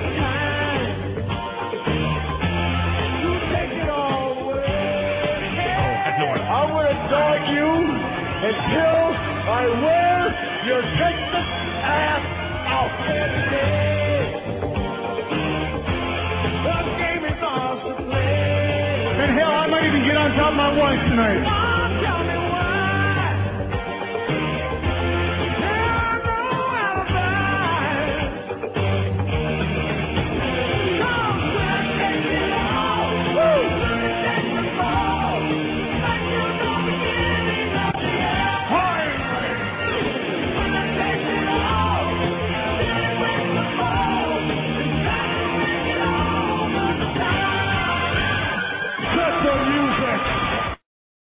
You take it all away. I'm going to dog you until I wear your Texas ass out. The game is off to play. And hell, I might even get on top of my wife tonight.